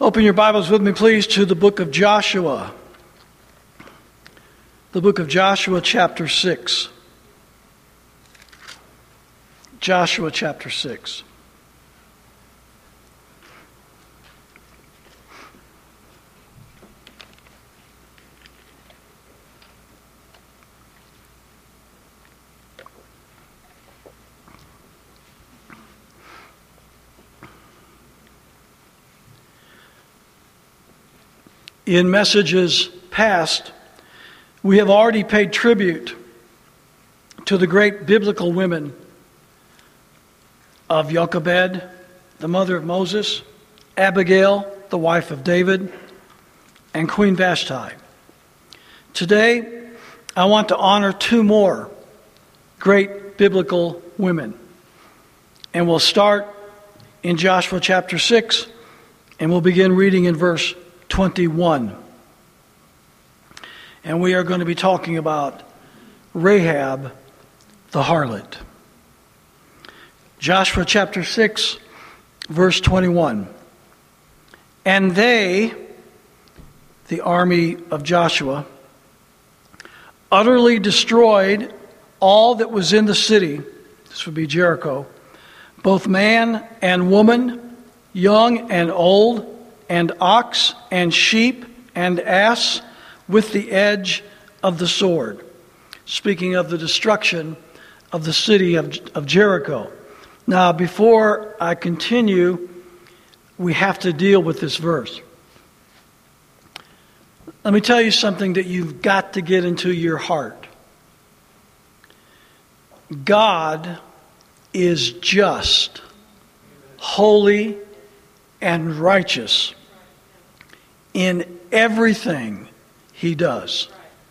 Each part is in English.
Open your Bibles with me, please, to the book of Joshua. The book of Joshua, chapter 6. Joshua, chapter 6. In messages past, we have already paid tribute to the great biblical women of Jochebed, the mother of Moses, Abigail, the wife of David, and Queen Vashti. Today, I want to honor two more great biblical women. And we'll start in Joshua chapter 6, and we'll begin reading in verse 21. And we are going to be talking about Rahab the harlot. Joshua chapter 6, verse 21. And they, the army of Joshua, utterly destroyed all that was in the city. This would be Jericho. Both man and woman, young and old, and ox and sheep and ass, with the edge of the sword. Speaking of the destruction of the city of Jericho. Now, before I continue, we have to deal with this verse. Let me tell you something that you've got to get into your heart. God is just, holy, and righteous in everything He does.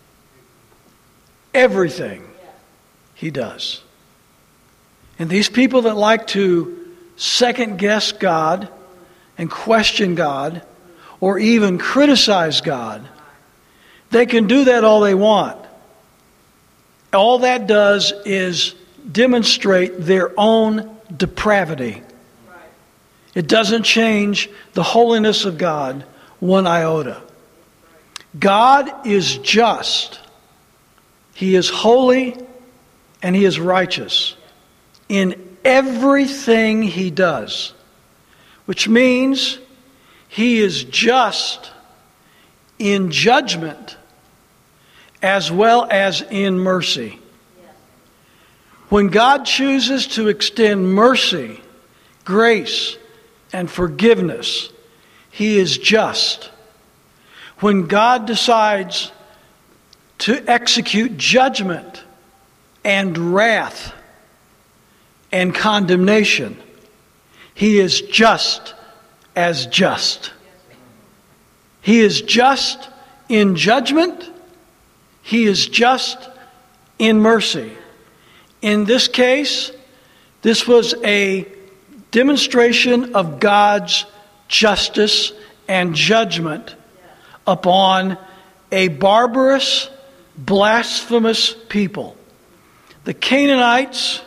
Everything He does. And these people that like to second guess God and question God or even criticize God, they can do that all they want. All that does is demonstrate their own depravity. It doesn't change the holiness of God one iota. God is just. He is holy and He is righteous in everything He does, which means He is just in judgment as well as in mercy. When God chooses to extend mercy, grace, and forgiveness, He is just. When God decides to execute judgment and wrath and condemnation, He is just as just. He is just in judgment. He is just in mercy. In this case, this was a demonstration of God's justice and judgment upon a barbarous, blasphemous people. The Canaanites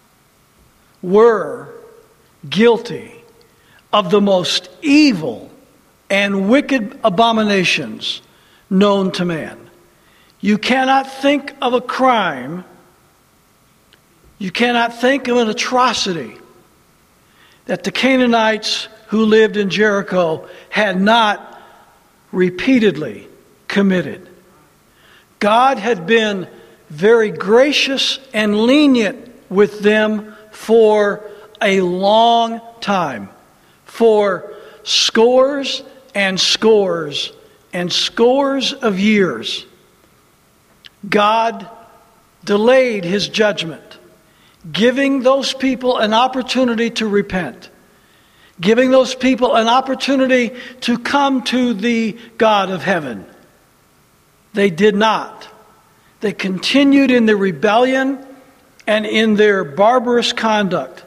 were guilty of the most evil and wicked abominations known to man. You cannot think of a crime, you cannot think of an atrocity that the Canaanites who lived in Jericho had not repeatedly committed. God had been very gracious and lenient with them for a long time, for scores and scores and scores of years. God delayed His judgment, giving those people an opportunity to repent, giving those people an opportunity to come to the God of heaven. They did not. They continued in their rebellion and in their barbarous conduct.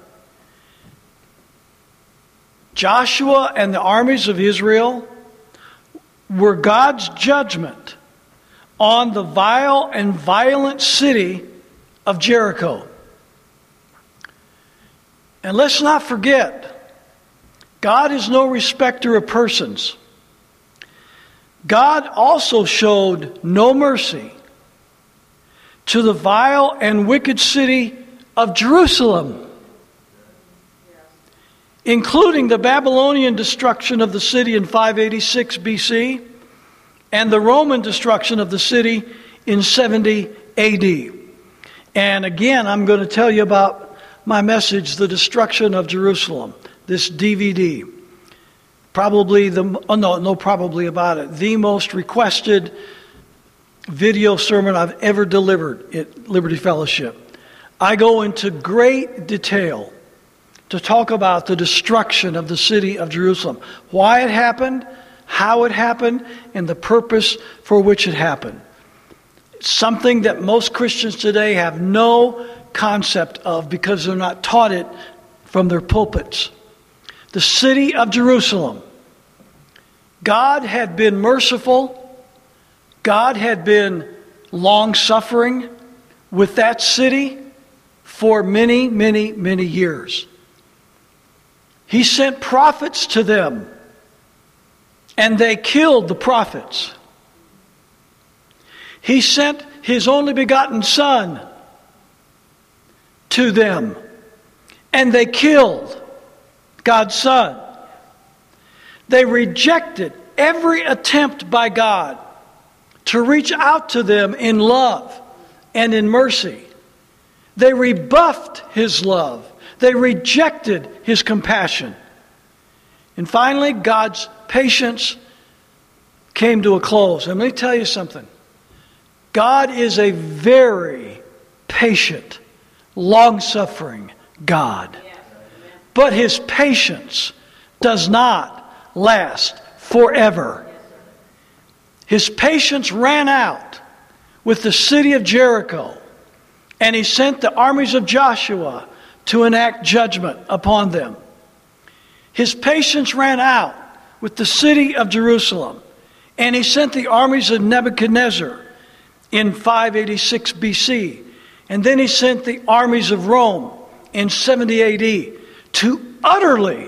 Joshua and the armies of Israel were God's judgment on the vile and violent city of Jericho. And let's not forget God is no respecter of persons. God also showed no mercy to the vile and wicked city of Jerusalem, including the Babylonian destruction of the city in 586 BC and the Roman destruction of the city in 70 AD. And again, I'm going to tell you about my message, The Destruction of Jerusalem, this DVD. Probably probably about it. The most requested video sermon I've ever delivered at Liberty Fellowship. I go into great detail to talk about the destruction of the city of Jerusalem. Why it happened, how it happened, and the purpose for which it happened. Something that most Christians today have no concept of because they're not taught it from their pulpits. The city of Jerusalem. God had been merciful. God had been long-suffering with that city for many, many, many years. He sent prophets to them, and they killed the prophets. He sent His only begotten Son to them, and they killed God's Son. They rejected every attempt by God to reach out to them in love and in mercy. They rebuffed His love. They rejected His compassion. And finally, God's patience came to a close. And let me tell you something. God is a very patient, long-suffering God. But His patience does not last forever. His patience ran out with the city of Jericho, and He sent the armies of Joshua to enact judgment upon them. His patience ran out with the city of Jerusalem, and He sent the armies of Nebuchadnezzar in 586 BC. And then He sent the armies of Rome in 70 AD to utterly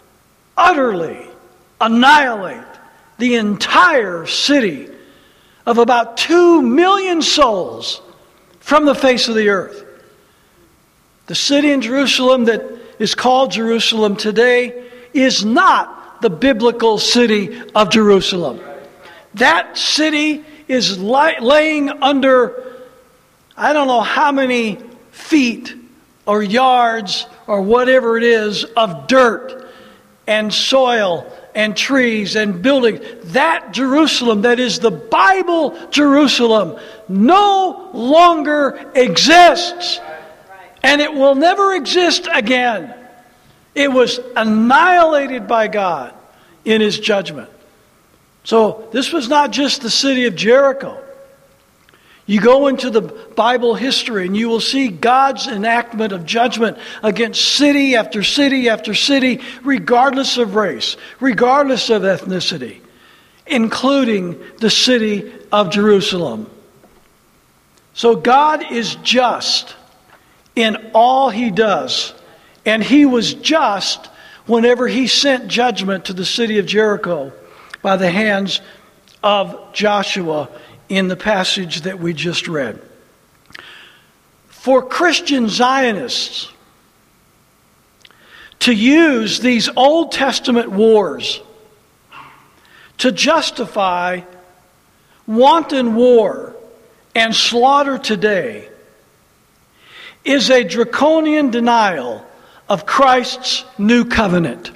annihilate the entire city of about 2 million souls from the face of the earth. The city in Jerusalem that is called Jerusalem today is not the biblical city of Jerusalem. That city is laying under, I don't know how many feet or yards or whatever it is of dirt and soil and trees and buildings. That Jerusalem, that is the Bible Jerusalem, no longer exists. And it will never exist again. It was annihilated by God in His judgment. So this was not just the city of Jericho. You go into the Bible history and you will see God's enactment of judgment against city after city after city, regardless of race, regardless of ethnicity, including the city of Jerusalem. So God is just in all He does. And He was just whenever He sent judgment to the city of Jericho by the hands of Joshua in the passage that we just read. For Christian Zionists to use these Old Testament wars to justify wanton war and slaughter today is a draconian denial of Christ's new covenant.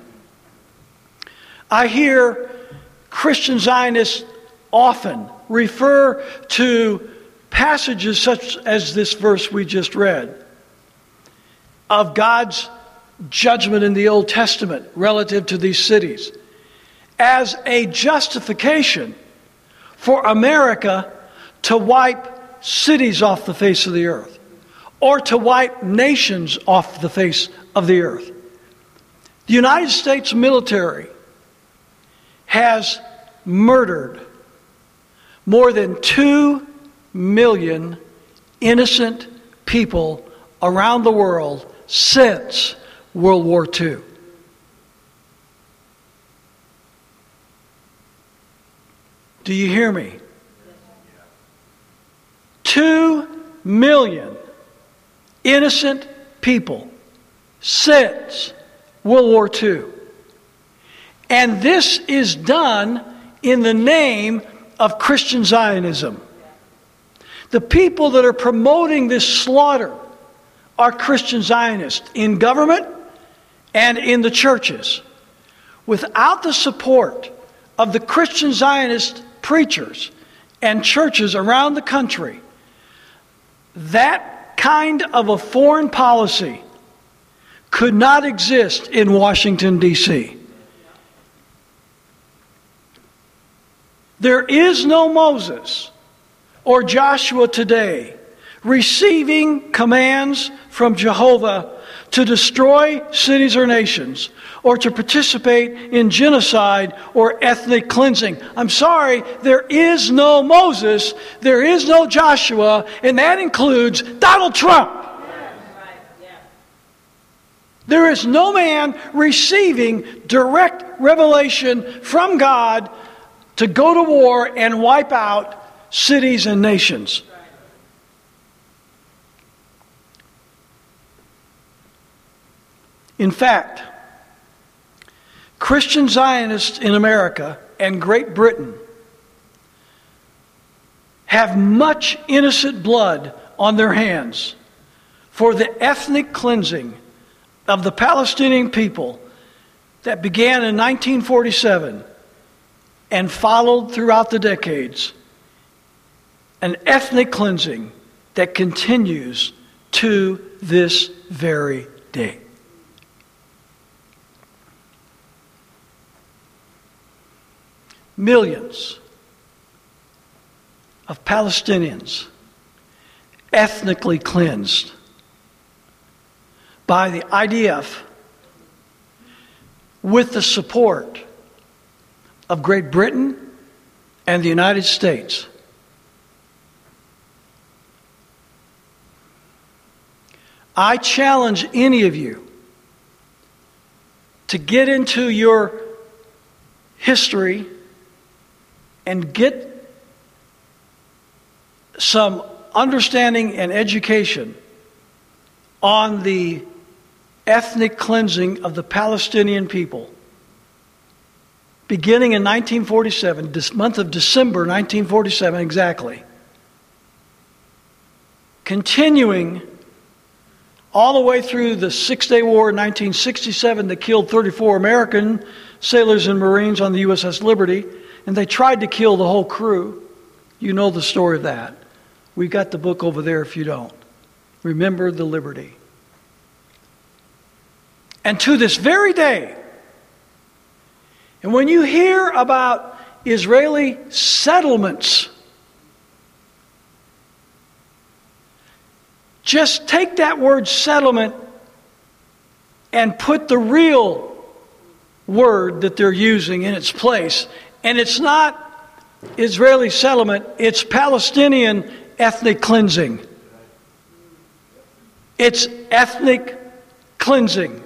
I hear Christian Zionists often refer to passages such as this verse we just read of God's judgment in the Old Testament relative to these cities as a justification for America to wipe cities off the face of the earth or to wipe nations off the face of the earth. The United States military has murdered more than 2 million innocent people around the world since World War II. Do you hear me? 2 million innocent people since World War II. And this is done in the name of Christian Zionism. The people that are promoting this slaughter are Christian Zionists in government and in the churches. Without the support of the Christian Zionist preachers and churches around the country, that kind of a foreign policy could not exist in Washington, D.C. There is no Moses or Joshua today receiving commands from Jehovah to destroy cities or nations or to participate in genocide or ethnic cleansing. I'm sorry, there is no Moses, there is no Joshua, and that includes Donald Trump. There is no man receiving direct revelation from God to go to war and wipe out cities and nations. In fact, Christian Zionists in America and Great Britain have much innocent blood on their hands for the ethnic cleansing of the Palestinian people that began in 1947 and followed throughout the decades. An ethnic cleansing that continues to this very day. Millions of Palestinians ethnically cleansed by the IDF with the support of Great Britain and the United States. I challenge any of you to get into your history and get some understanding and education on the ethnic cleansing of the Palestinian people. Beginning in 1947, this month of December 1947 exactly. Continuing all the way through the Six-Day War in 1967 that killed 34 American sailors and Marines on the USS Liberty, and they tried to kill the whole crew. You know the story of that. We got the book over there if you don't. Remember the Liberty. And to this very day, and when you hear about Israeli settlements, just take that word settlement and put the real word that they're using in its place. And it's not Israeli settlement, it's Palestinian ethnic cleansing. It's ethnic cleansing.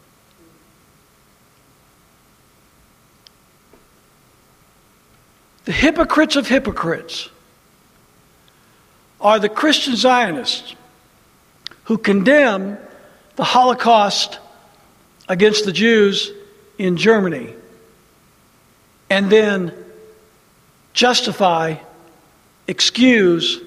The hypocrites of hypocrites are the Christian Zionists who condemn the Holocaust against the Jews in Germany and then justify, excuse,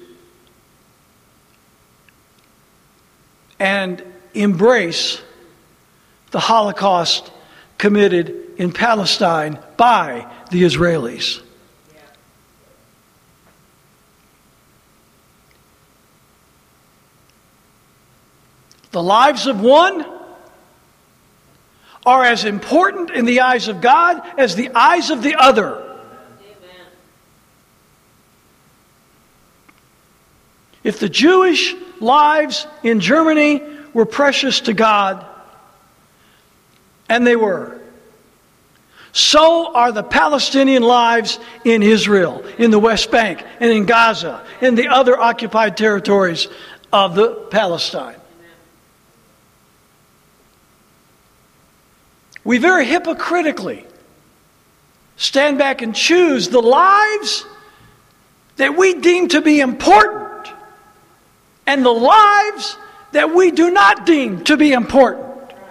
and embrace the Holocaust committed in Palestine by the Israelis. The lives of one are as important in the eyes of God as the eyes of the other. Amen. If the Jewish lives in Germany were precious to God, and they were, so are the Palestinian lives in Israel, in the West Bank, and in Gaza, and the other occupied territories of the Palestine. We very hypocritically stand back and choose the lives that we deem to be important and the lives that we do not deem to be important.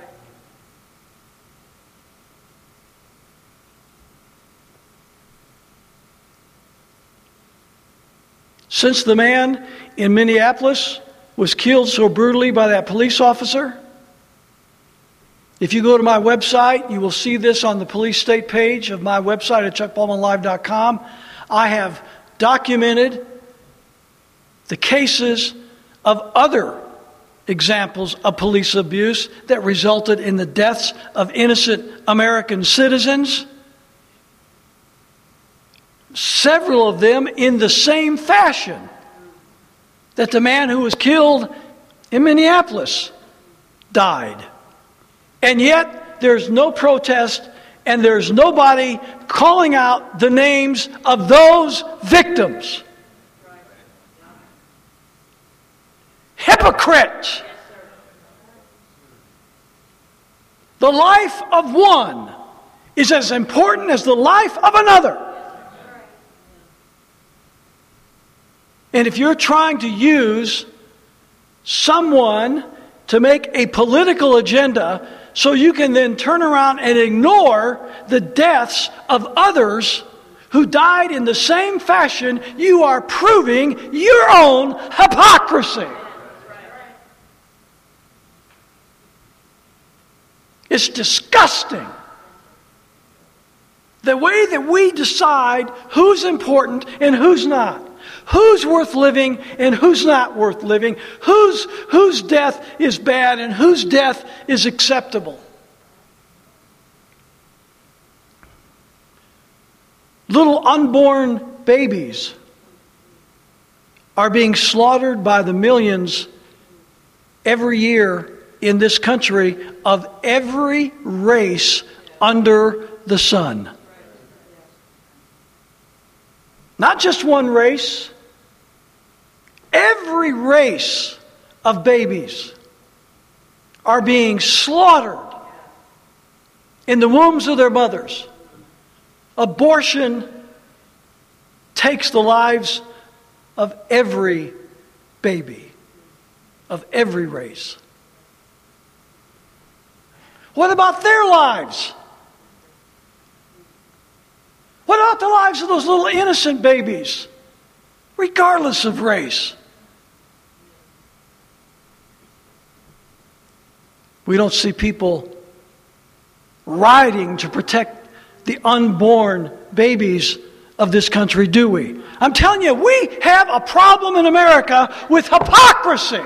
Since the man in Minneapolis was killed so brutally by that police officer, if you go to my website, you will see this on the police state page of my website at chuckbaldwinlive.com. I have documented the cases of other examples of police abuse that resulted in the deaths of innocent American citizens. Several of them in the same fashion that the man who was killed in Minneapolis died. And yet there's no protest and there's nobody calling out the names of those victims. Hypocrites! The life of one is as important as the life of another. And if you're trying to use someone to make a political agenda so you can then turn around and ignore the deaths of others who died in the same fashion, you are proving your own hypocrisy. It's disgusting. The way that we decide who's important and who's not. Who's worth living and who's not worth living. Whose death is bad and whose death is acceptable. Little unborn babies are being slaughtered by the millions every year in this country of every race under the sun. Not just one race. Every race of babies are being slaughtered in the wombs of their mothers. Abortion takes the lives of every baby, of every race. What about their lives? What about the lives of those little innocent babies, regardless of race? We don't see people rioting to protect the unborn babies of this country, do we? I'm telling you, we have a problem in America with hypocrisy.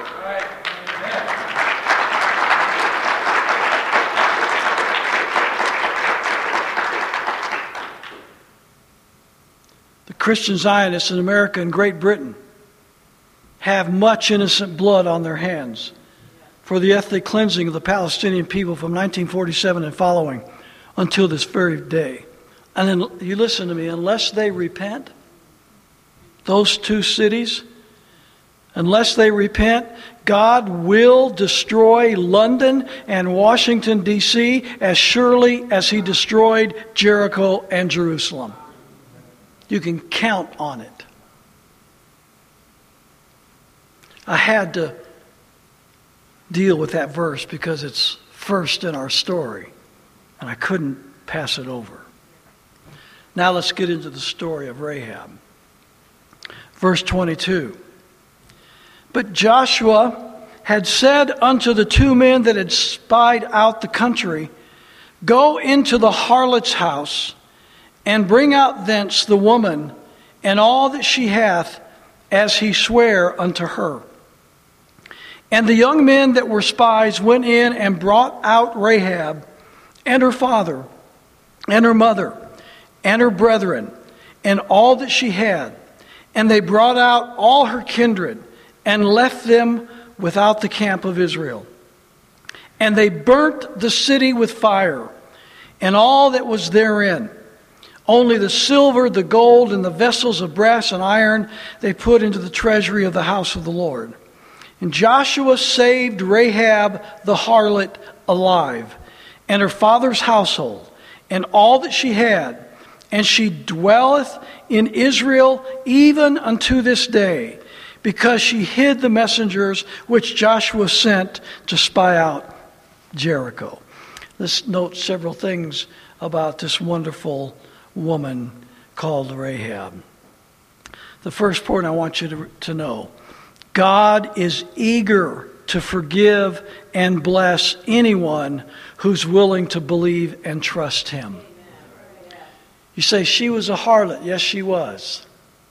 The Christian Zionists in America and Great Britain have much innocent blood on their hands for the ethnic cleansing of the Palestinian people from 1947 and following until this very day. And then, you listen to me, unless they repent, those two cities, unless they repent, God will destroy London and Washington, D.C. as surely as He destroyed Jericho and Jerusalem. You can count on it. I had to deal with that verse because it's first in our story, and I couldn't pass it over. Now let's get into the story of Rahab. Verse 22. But Joshua had said unto the two men that had spied out the country, Go into the harlot's house, and bring out thence the woman and all that she hath, as he sware unto her. And the young men that were spies went in and brought out Rahab and her father and her mother and her brethren and all that she had. And they brought out all her kindred and left them without the camp of Israel. And they burnt the city with fire and all that was therein. Only the silver, the gold, and the vessels of brass and iron they put into the treasury of the house of the Lord. And Joshua saved Rahab the harlot alive, and her father's household, and all that she had, and she dwelleth in Israel even unto this day, because she hid the messengers which Joshua sent to spy out Jericho. Let's note several things about this wonderful woman called Rahab. The first point I want you to know, God is eager to forgive and bless anyone who's willing to believe and trust Him. You say, she was a harlot. Yes, she was.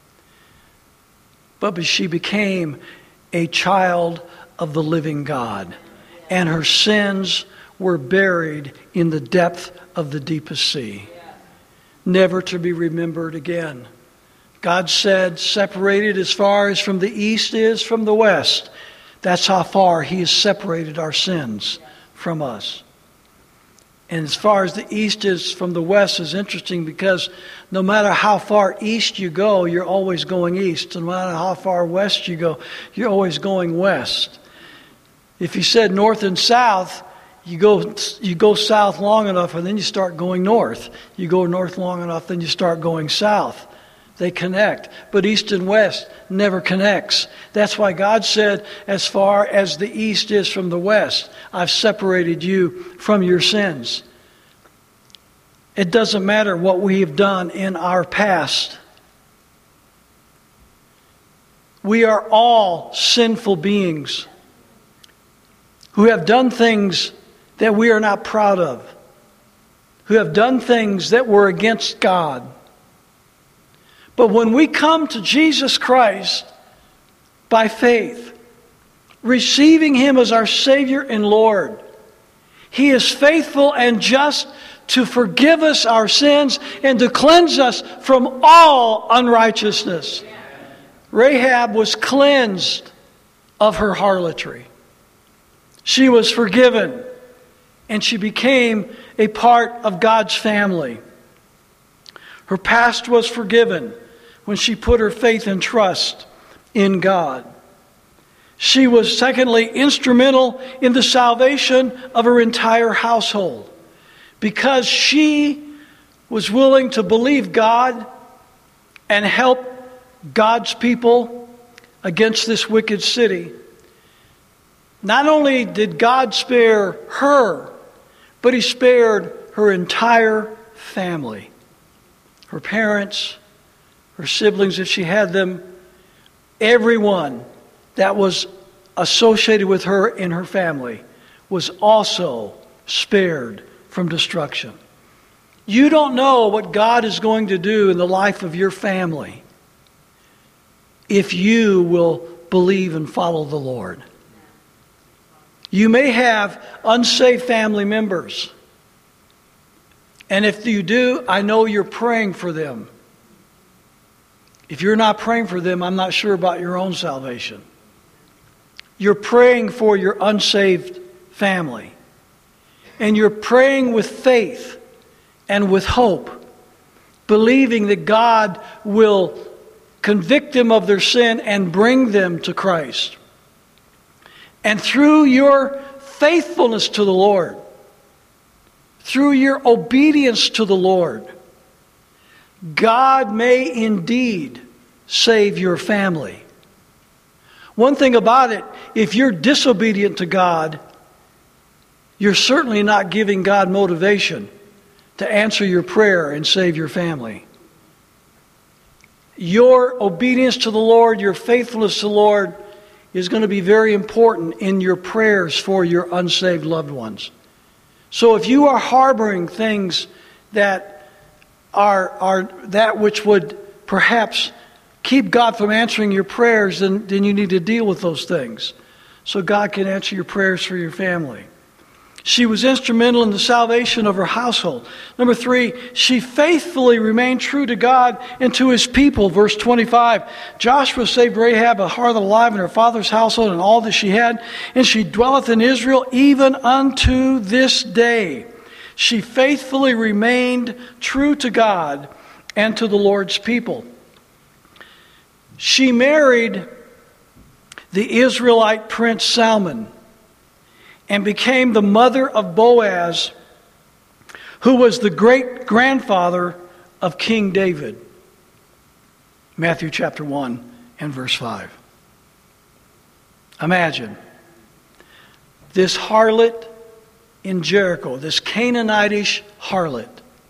But she became a child of the living God. And her sins were buried in the depth of the deepest sea, never to be remembered again. God said, separated as far as from the east is from the west. That's how far He has separated our sins from us. And as far as the east is from the west is interesting, because no matter how far east you go, you're always going east. And no matter how far west you go, you're always going west. If you said north and south, you go south long enough and then you start going north. You go north long enough, then you start going south. They connect. But east and west never connects. That's why God said, as far as the east is from the west, I've separated you from your sins. It doesn't matter what we have done in our past. We are all sinful beings who have done things that we are not proud of, who have done things that were against God. But when we come to Jesus Christ by faith, receiving Him as our Savior and Lord, He is faithful and just to forgive us our sins and to cleanse us from all unrighteousness. Rahab was cleansed of her harlotry. She was forgiven, and she became a part of God's family. Her past was forgiven when she put her faith and trust in God. She was, secondly, instrumental in the salvation of her entire household, because she was willing to believe God and help God's people against this wicked city. Not only did God spare her, but He spared her entire family. Her parents, her siblings, if she had them, everyone that was associated with her in her family was also spared from destruction. You don't know what God is going to do in the life of your family if you will believe and follow the Lord. You may have unsaved family members. And if you do, I know you're praying for them. If you're not praying for them, I'm not sure about your own salvation. You're praying for your unsaved family. And you're praying with faith and with hope, believing that God will convict them of their sin and bring them to Christ. And through your faithfulness to the Lord, through your obedience to the Lord, God may indeed save your family. One thing about it, if you're disobedient to God, you're certainly not giving God motivation to answer your prayer and save your family. Your obedience to the Lord, your faithfulness to the Lord is going to be very important in your prayers for your unsaved loved ones. So if you are harboring things that are that which would perhaps keep God from answering your prayers, then you need to deal with those things so God can answer your prayers for your family. She was instrumental in the salvation of her household. Number 3, she faithfully remained true to God and to His people. Verse 25, Joshua saved Rahab, a harlot alive, in her father's household and all that she had, and she dwelleth in Israel even unto this day. She faithfully remained true to God and to the Lord's people. She married the Israelite prince Salmon and became the mother of Boaz, who was the great-grandfather of King David. Matthew chapter 1 and verse 5. Imagine this harlot in Jericho, this Canaanitish harlot,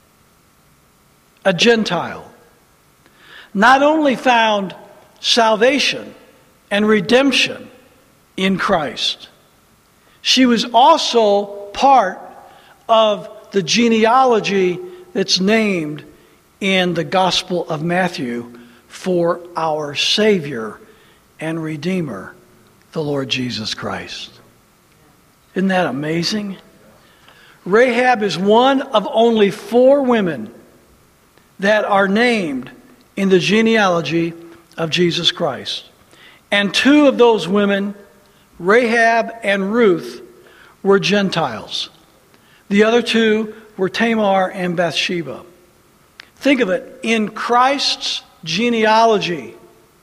a Gentile, not only found salvation and redemption in Christ, she was also part of the genealogy that's named in the Gospel of Matthew for our Savior and Redeemer, the Lord Jesus Christ. Isn't that amazing? Rahab is one of only 4 women that are named in the genealogy of Jesus Christ. And 2 of those women, Rahab and Ruth, were Gentiles. The other 2 were Tamar and Bathsheba. Think of it. In Christ's genealogy,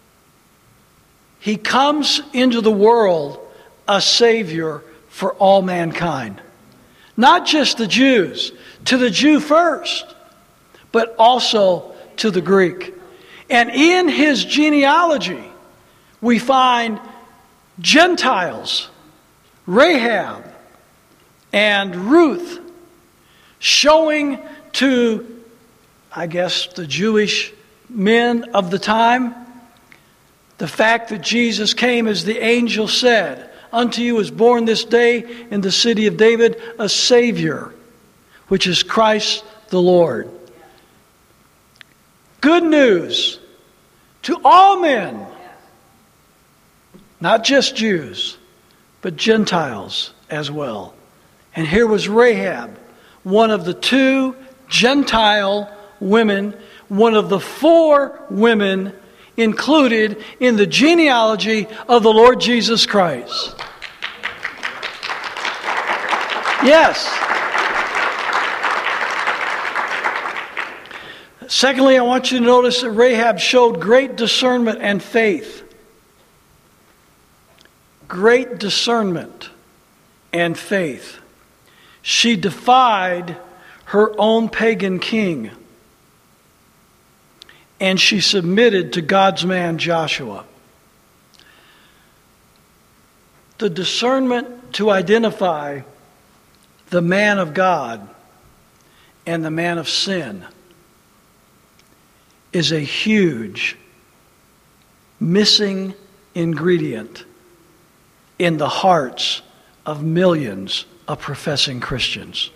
He comes into the world a Savior for all mankind. Not just the Jews, to the Jew first, but also to the Greek. And in His genealogy, we find Gentiles, Rahab and Ruth, showing to, I guess, the Jewish men of the time, the fact that Jesus came as the angel said, "Unto you is born this day in the city of David a Savior, which is Christ the Lord." Good news to all men, not just Jews, but Gentiles as well. And here was Rahab, one of the 2 Gentile women, one of the 4 women included in the genealogy of the Lord Jesus Christ. Yes. Secondly, I want you to notice that Rahab showed great discernment and faith. Great discernment and faith. She defied her own pagan king, and she submitted to God's man Joshua. The discernment to identify the man of God and the man of sin is a huge missing ingredient in the hearts of millions of professing Christians.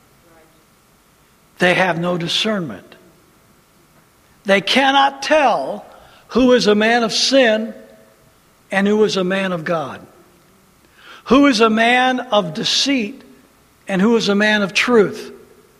They have no discernment. They cannot tell who is a man of sin and who is a man of God. Who is a man of deceit and who is a man of truth.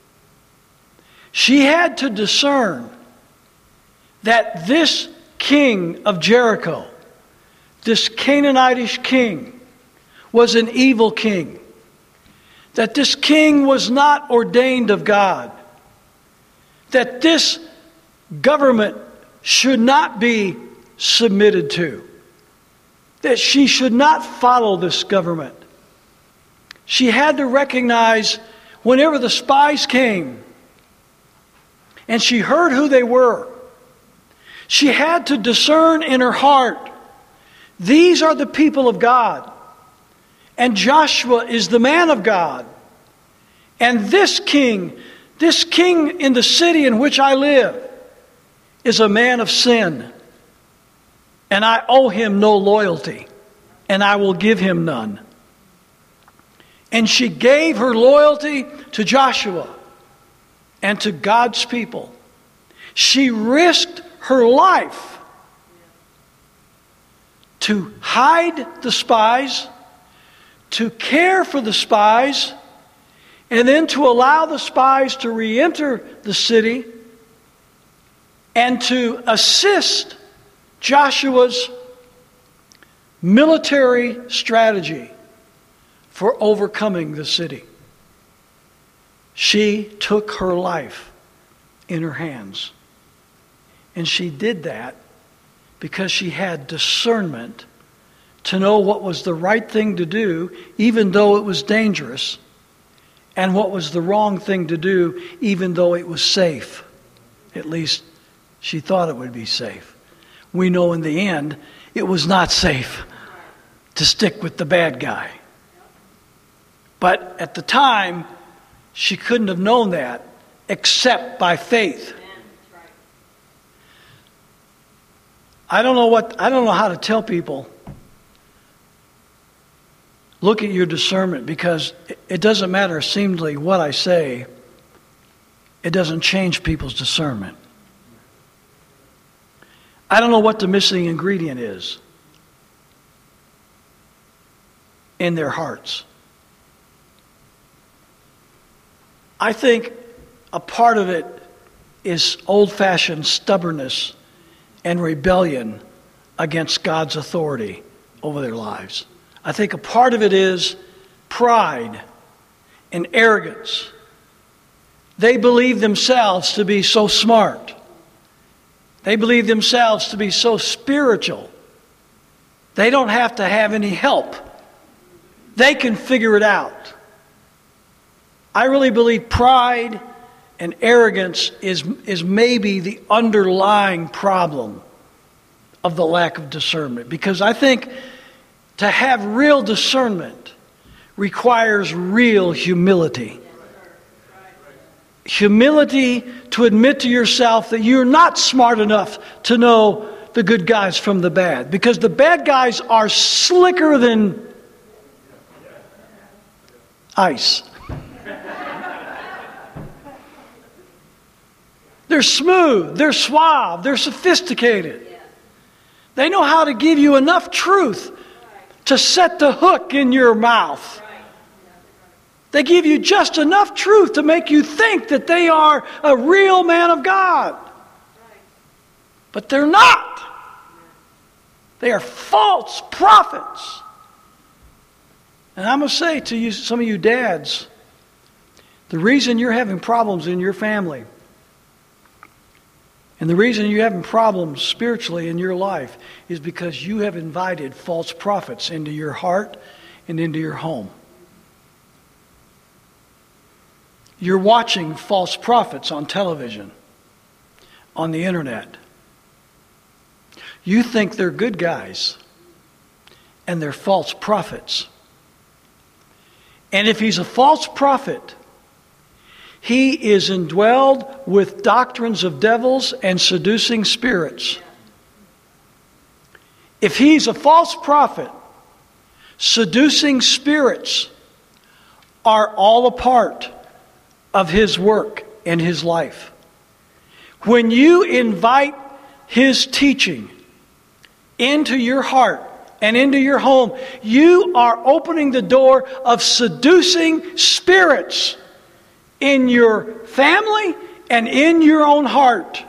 She had to discern that this king of Jericho, this Canaanitish king, was an evil king. That this king was not ordained of God. That this government should not be submitted to. That she should not follow this government. She had to recognize whenever the spies came and she heard who they were, she had to discern in her heart, these are the people of God. And Joshua is the man of God. And this king in the city in which I live, is a man of sin. And I owe him no loyalty. And I will give him none. And she gave her loyalty to Joshua and to God's people. She risked her life to hide the spies, to care for the spies, and then to allow the spies to re-enter the city and to assist Joshua's military strategy for overcoming the city. She took her life in her hands. And she did that because she had discernment to know what was the right thing to do, even though it was dangerous, and what was the wrong thing to do, even though it was safe. At least she thought it would be safe. We know in the end it was not safe to stick with the bad guy. But at the time, she couldn't have known that except by faith. I don't know how to tell people, look at your discernment, because it doesn't matter seemingly what I say. It doesn't change people's discernment. I don't know what the missing ingredient is in their hearts. I think a part of it is old-fashioned stubbornness and rebellion against God's authority over their lives. I think a part of it is pride and arrogance. They believe themselves to be so smart. They believe themselves to be so spiritual. They don't have to have any help. They can figure it out. I really believe pride and arrogance is maybe the underlying problem of the lack of discernment. Because I think to have real discernment requires real humility. Humility to admit to yourself that you're not smart enough to know the good guys from the bad. Because the bad guys are slicker than ice. They're smooth, they're suave, they're sophisticated. They know how to give you enough truth to set the hook in your mouth. They give you just enough truth to make you think that they are a real man of God. But they're not. They are false prophets. And I'm going to say to you, some of you dads, the reason you're having problems in your family, and the reason you're having problems spiritually in your life, is because you have invited false prophets into your heart and into your home. You're watching false prophets on television, on the internet. You think they're good guys, and they're false prophets. And if he's a false prophet, he is indwelled with doctrines of devils and seducing spirits. If he's a false prophet, seducing spirits are all a part of his work and his life. When you invite his teaching into your heart and into your home, you are opening the door of seducing spirits in your family and in your own heart.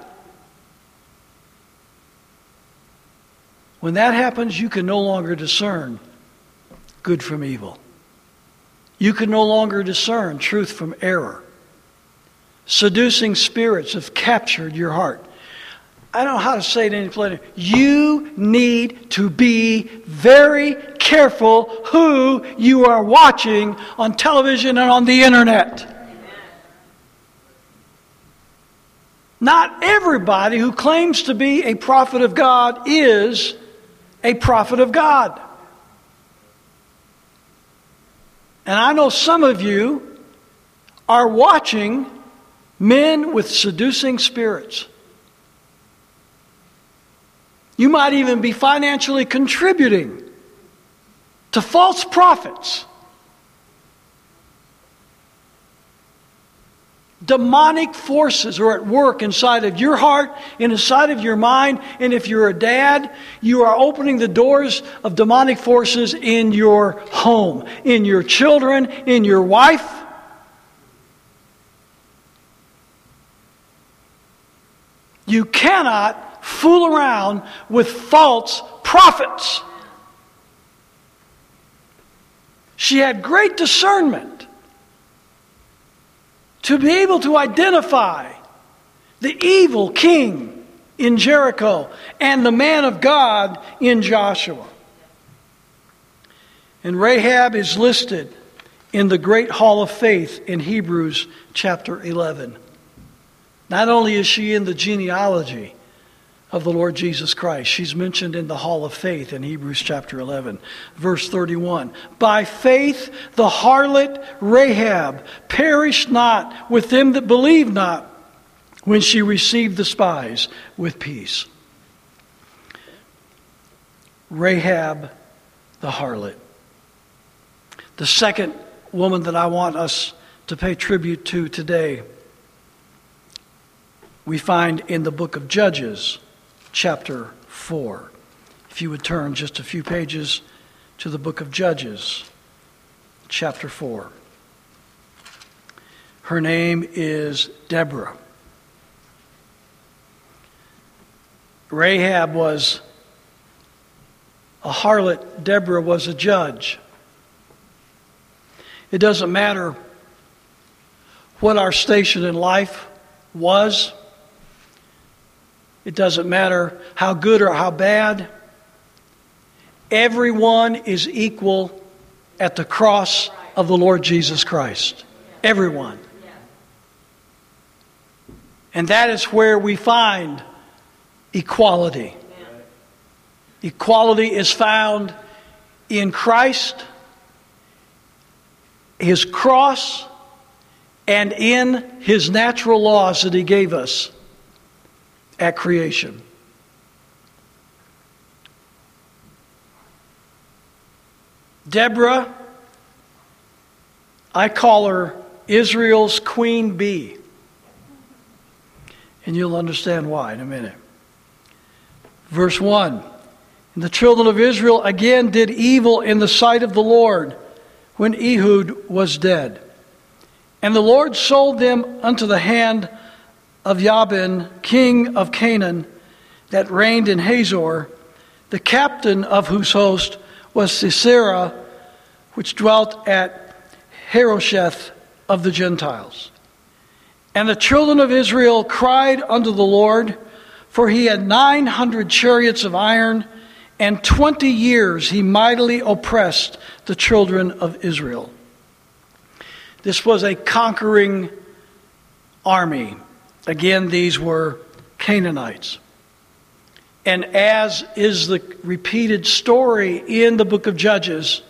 When that happens, you can no longer discern good from evil. You can no longer discern truth from error. Seducing spirits have captured your heart. I don't know how to say it any plainer. You need to be very careful who you are watching on television and on the internet. Not everybody who claims to be a prophet of God is a prophet of God. And I know some of you are watching men with seducing spirits. You might even be financially contributing to false prophets. Demonic forces are at work inside of your heart, inside of your mind, and if you're a dad, you are opening the doors of demonic forces in your home, in your children, in your wife. You cannot fool around with false prophets. She had great discernment to be able to identify the evil king in Jericho and the man of God in Joshua. And Rahab is listed in the Great Hall of Faith in Hebrews chapter 11. Not only is she in the genealogy of the Lord Jesus Christ, she's mentioned in the Hall of Faith in Hebrews chapter 11, verse 31. By faith the harlot Rahab perished not with them that believed not, when she received the spies with peace. Rahab the harlot. The second woman that I want us to pay tribute to today, we find in the book of Judges, chapter 4. If you would turn just a few pages to the book of Judges, chapter 4. Her name is Deborah. Rahab was a harlot. Deborah was a judge. It doesn't matter what our station in life was. It doesn't matter how good or how bad. Everyone is equal at the cross of the Lord Jesus Christ. Everyone. And that is where we find equality. Equality is found in Christ, His cross, and in His natural laws that He gave us at creation. Deborah, I call her Israel's queen bee. And you'll understand why in a minute. Verse 1. And the children of Israel again did evil in the sight of the Lord when Ehud was dead. And the Lord sold them unto the hand of Jabin, king of Canaan, that reigned in Hazor, the captain of whose host was Sisera, which dwelt at Harosheth of the Gentiles. And the children of Israel cried unto the Lord, for he had 900 chariots of iron, and 20 years he mightily oppressed the children of Israel. This was a conquering army. Again, these were Canaanites. And as is the repeated story in the book of Judges,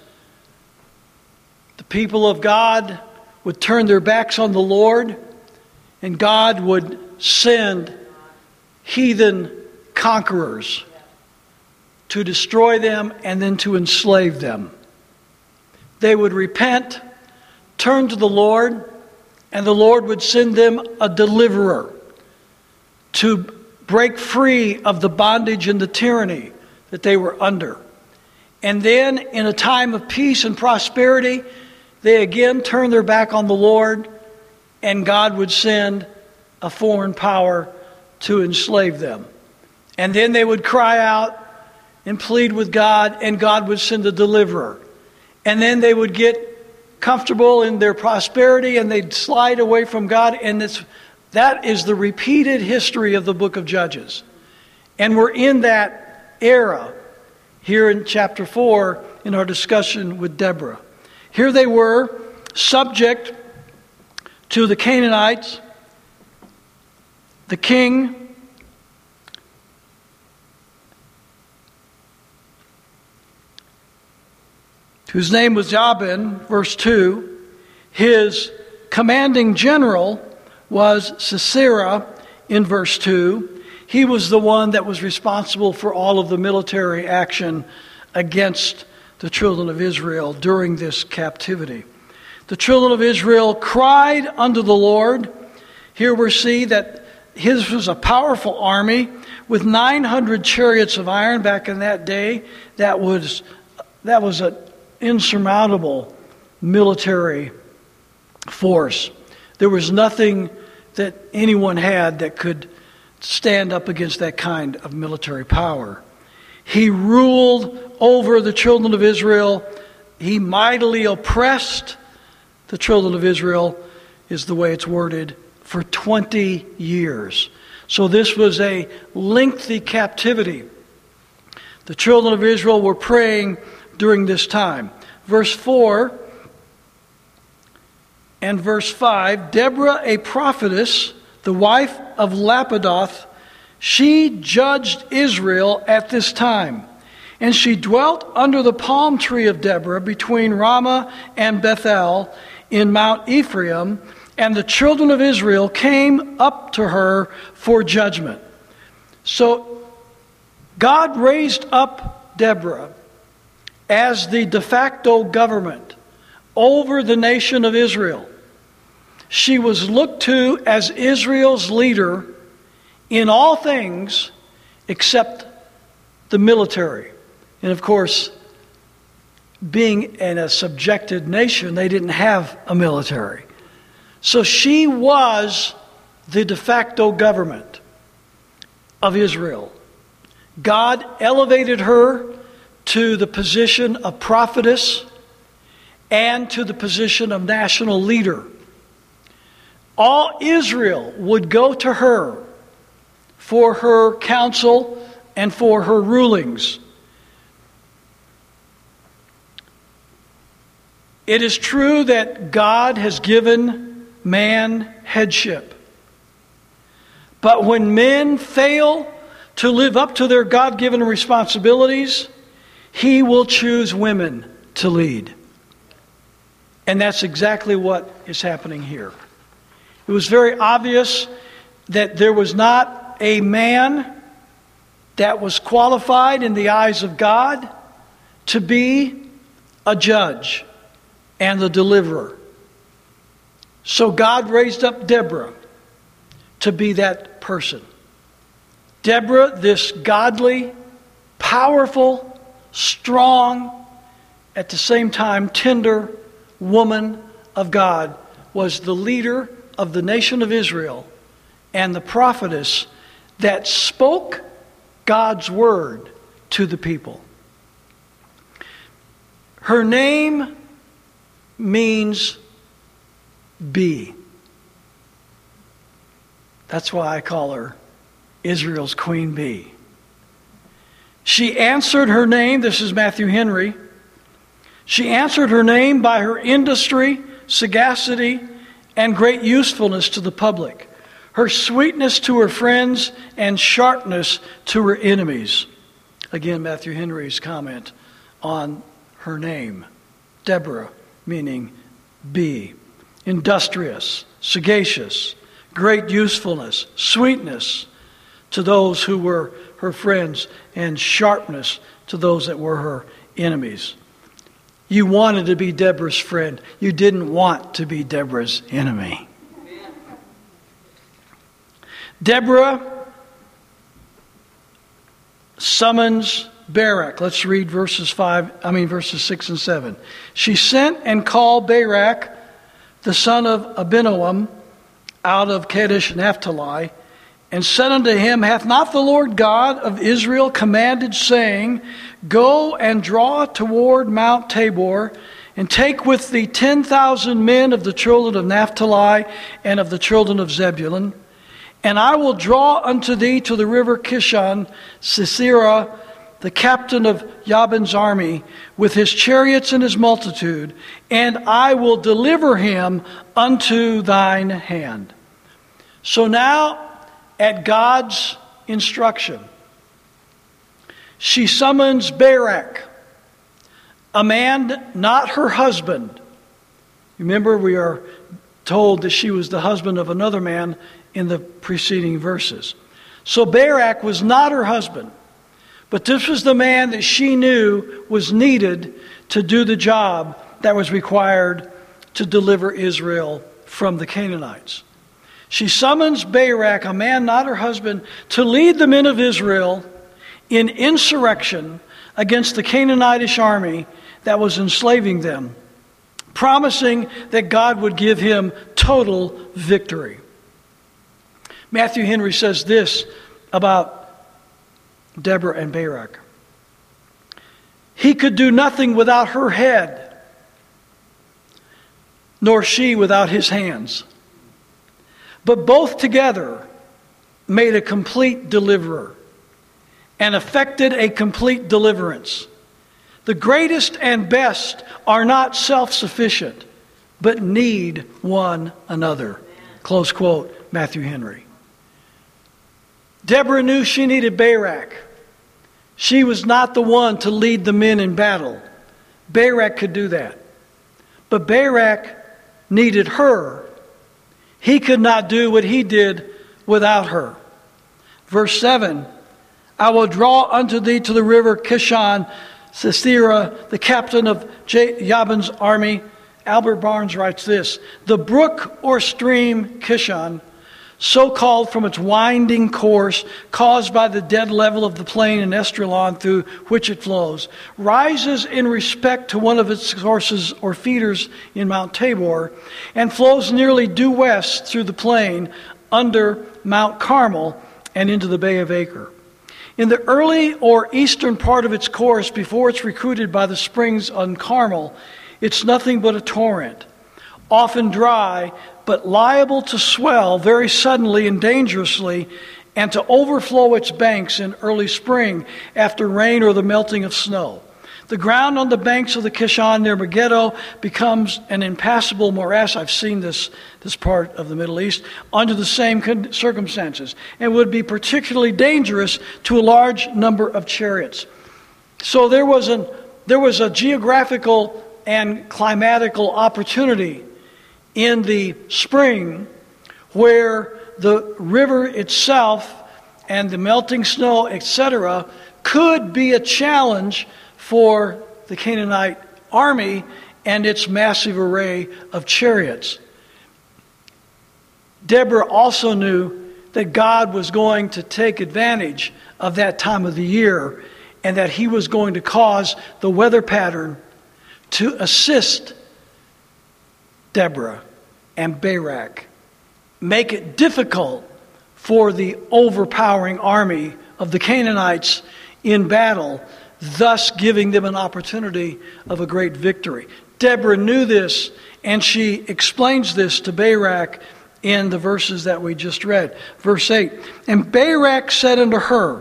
the people of God would turn their backs on the Lord, and God would send heathen conquerors to destroy them and then to enslave them. They would repent, turn to the Lord, and the Lord would send them a deliverer to break free of the bondage and the tyranny that they were under. And then, in a time of peace and prosperity, they again turned their back on the Lord, and God would send a foreign power to enslave them. And then they would cry out and plead with God, and God would send a deliverer. And then they would get comfortable in their prosperity, and they'd slide away from God. And that is the repeated history of the book of Judges. And we're in that era here in chapter 4 in our discussion with Deborah. Here they were, subject to the Canaanites, the king, whose name was Jabin, verse 2. His commanding general was Sisera, in verse 2. He was the one that was responsible for all of the military action against the children of Israel during this captivity. The children of Israel cried unto the Lord. Here we see that his was a powerful army with 900 chariots of iron back in that day. That was an insurmountable military force. There was nothing that anyone had that could stand up against that kind of military power. He ruled over the children of Israel. He mightily oppressed the children of Israel, is the way it's worded, for 20 years. So this was a lengthy captivity. The children of Israel were praying during this time. Verse 4 and verse 5, Deborah, a prophetess, the wife of Lapidoth, she judged Israel at this time. And she dwelt under the palm tree of Deborah between Ramah and Bethel in Mount Ephraim, and the children of Israel came up to her for judgment. So God raised up Deborah as the de facto government over the nation of Israel. She was looked to as Israel's leader in all things except the military. And of course, being in a subjected nation, they didn't have a military. So she was the de facto government of Israel. God elevated her to the position of prophetess and to the position of national leader. All Israel would go to her for her counsel and for her rulings. It is true that God has given man headship. But when men fail to live up to their God-given responsibilities, He will choose women to lead. And that's exactly what is happening here. It was very obvious that there was not a man that was qualified in the eyes of God to be a judge and the deliverer. So God raised up Deborah to be that person. Deborah, this godly, powerful, strong, at the same time tender woman of God, was the leader of the nation of Israel and the prophetess that spoke God's word to the people. Her name means bee. That's why I call her Israel's queen bee. She answered her name, this is Matthew Henry, she answered her name by her industry, sagacity, and great usefulness to the public, her sweetness to her friends, and sharpness to her enemies. Again, Matthew Henry's comment on her name, Deborah, meaning bee. Industrious, sagacious, great usefulness, sweetness to those who were her friends, and sharpness to those that were her enemies. You wanted to be Deborah's friend. You didn't want to be Deborah's enemy. Deborah summons Barak. Let's read verses 6 and 7. She sent and called Barak, the son of Abinoam, out of Kadesh Naphtali, and said unto him, Hath not the Lord God of Israel commanded, saying, Go and draw toward Mount Tabor, and take with thee 10,000 men of the children of Naphtali and of the children of Zebulun, and I will draw unto thee to the river Kishon Sisera, the captain of Jabin's army, with his chariots and his multitude, and I will deliver him unto thine hand. So now, at God's instruction, she summons Barak, a man not her husband. Remember, we are told that she was the husband of another man in the preceding verses. So Barak was not her husband, but this was the man that she knew was needed to do the job that was required to deliver Israel from the Canaanites. She summons Barak, a man not her husband, to lead the men of Israel in insurrection against the Canaanitish army that was enslaving them, promising that God would give him total victory. Matthew Henry says this about Deborah and Barak. He could do nothing without her head, nor she without his hands. But both together made a complete deliverer and effected a complete deliverance. The greatest and best are not self-sufficient, but need one another. Close quote Matthew Henry. Deborah knew she needed Barak. She was not the one to lead the men in battle. Barak could do that. But Barak needed her. He could not do what he did without her. Verse 7, I will draw unto thee to the river Kishon, Sisera, the captain of Jabin's army. Albert Barnes writes this, the brook or stream Kishon, so called from its winding course caused by the dead level of the plain in Esdraelon through which it flows, rises in respect to one of its sources or feeders in Mount Tabor, and flows nearly due west through the plain under Mount Carmel and into the Bay of Acre. In the early or eastern part of its course, before it's recruited by the springs on Carmel, it's nothing but a torrent, often dry, but liable to swell very suddenly and dangerously, and to overflow its banks in early spring after rain or the melting of snow. The ground on the banks of the Kishon near Megiddo becomes an impassable morass. I've seen this part of the Middle East under the same circumstances, and would be particularly dangerous to a large number of chariots. So there was a geographical and climatical opportunity in the spring where the river itself and the melting snow, etc., could be a challenge for the Canaanite army and its massive array of chariots. Deborah also knew that God was going to take advantage of that time of the year, and that he was going to cause the weather pattern to assist Deborah and Barak, make it difficult for the overpowering army of the Canaanites in battle, thus giving them an opportunity of a great victory. Deborah knew this, and she explains this to Barak in the verses that we just read. Verse 8, and Barak said unto her,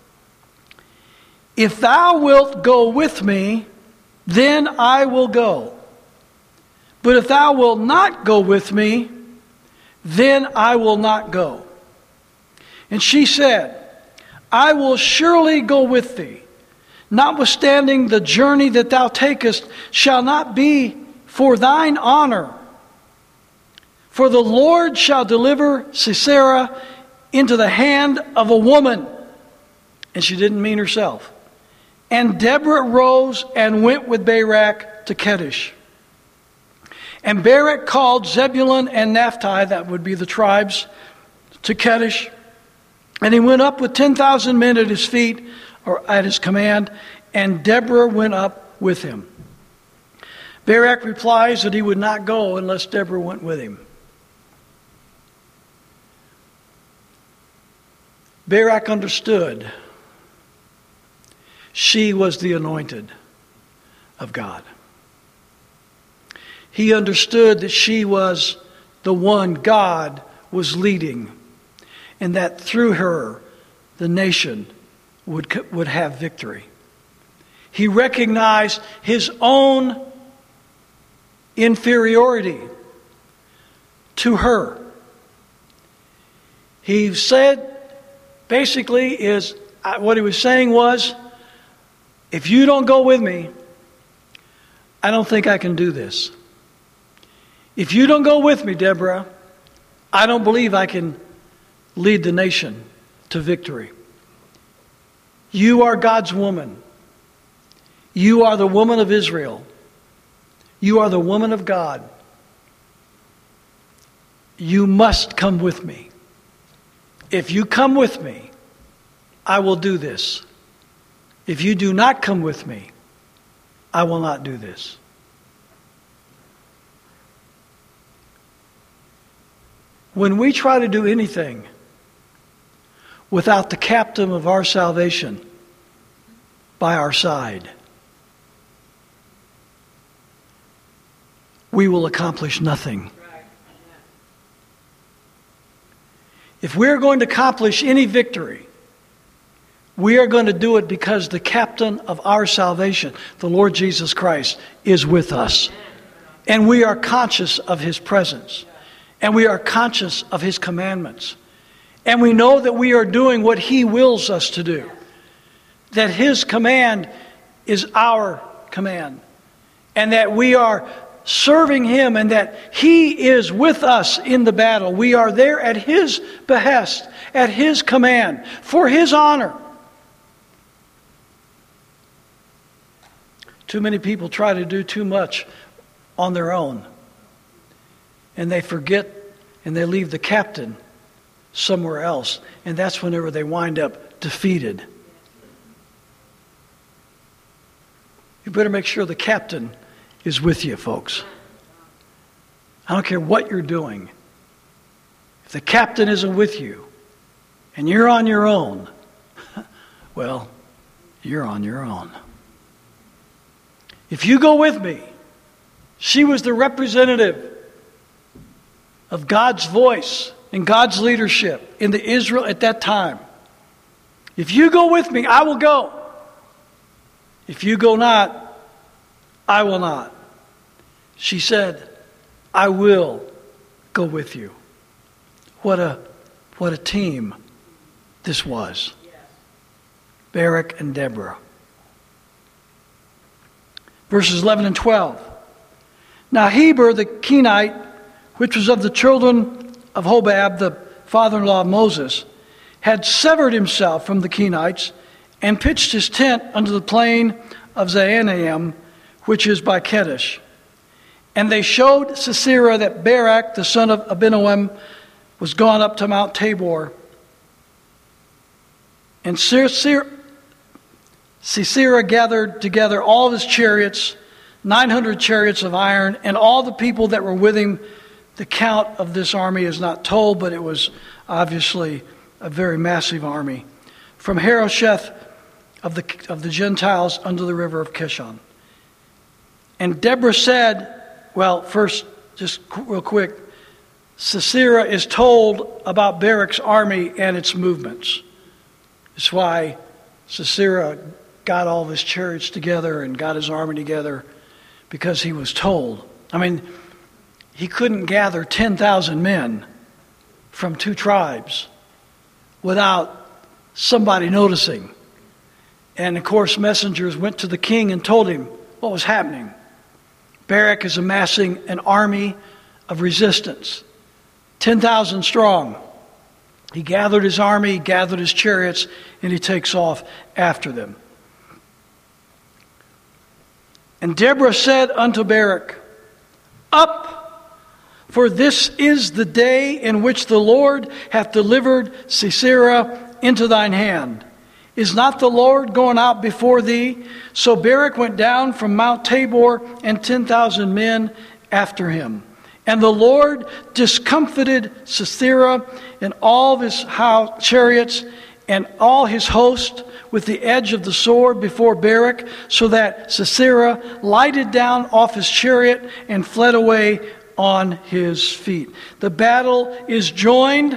if thou wilt go with me, then I will go. But if thou wilt not go with me, then I will not go. And she said, I will surely go with thee, notwithstanding the journey that thou takest shall not be for thine honor. For the Lord shall deliver Sisera into the hand of a woman. And she didn't mean herself. And Deborah rose and went with Barak to Kedesh. And Barak called Zebulun and Naphtali, that would be the tribes, to Kedesh. And he went up with 10,000 men at his feet, or at his command, and Deborah went up with him. Barak replies that he would not go unless Deborah went with him. Barak understood she was the anointed of God. He understood that she was the one God was leading, and that through her the nation would have victory. He recognized his own inferiority to her. He said, basically, what he was saying was, if you don't go with me, I don't think I can do this. If you don't go with me, Deborah, I don't believe I can lead the nation to victory. You are God's woman. You are the woman of Israel. You are the woman of God. You must come with me. If you come with me, I will do this. If you do not come with me, I will not do this. When we try to do anything without the captain of our salvation by our side, we will accomplish nothing. If we're going to accomplish any victory, we are going to do it because the captain of our salvation, the Lord Jesus Christ, is with us. And we are conscious of his presence. and we are conscious of his commandments. And we know that we are doing what he wills us to do. That his command is our command. And that we are serving him and that he is with us in the battle. We are there at his behest, at his command, for his honor. Too many people try to do too much on their own. And they forget and they leave the captain somewhere else. And that's whenever they wind up defeated. You better make sure the captain is with you, folks. I don't care what you're doing. If the captain isn't with you and you're on your own, well, you're on your own. If you go with me, she was the representative of God's voice and God's leadership in the Israel at that time. If you go with me, I will go. If you go not, I will not. She said, I will go with you. What a team this was. Barak and Deborah. Verses 11 and 12. Now Heber the Kenite, which was of the children of Hobab, the father-in-law of Moses, had severed himself from the Kenites and pitched his tent under the plain of Zaanaim, which is by Kedesh. And they showed Sisera that Barak, the son of Abinoam, was gone up to Mount Tabor. And Sisera gathered together all of his chariots, 900 chariots of iron, and all the people that were with him. The count of this army is not told, but it was obviously a very massive army. From Harosheth of the Gentiles under the river of Kishon. And Deborah said, well, first, just real quick, Sisera is told about Barak's army and its movements. That's why Sisera got all of his chariots together and got his army together, because he was told. I mean, he couldn't gather 10,000 men from two tribes without somebody noticing. And of course, messengers went to the king and told him what was happening. Barak is amassing an army of resistance, 10,000 strong. He gathered his army, he gathered his chariots, and he takes off after them. And Deborah said unto Barak, Up, for this is the day in which the Lord hath delivered Sisera into thine hand. Is not the Lord going out before thee? So Barak went down from Mount Tabor, and 10,000 men after him. And the Lord discomfited Sisera and all of his chariots and all his host with the edge of the sword before Barak, so that Sisera lighted down off his chariot and fled away on his feet. The battle is joined,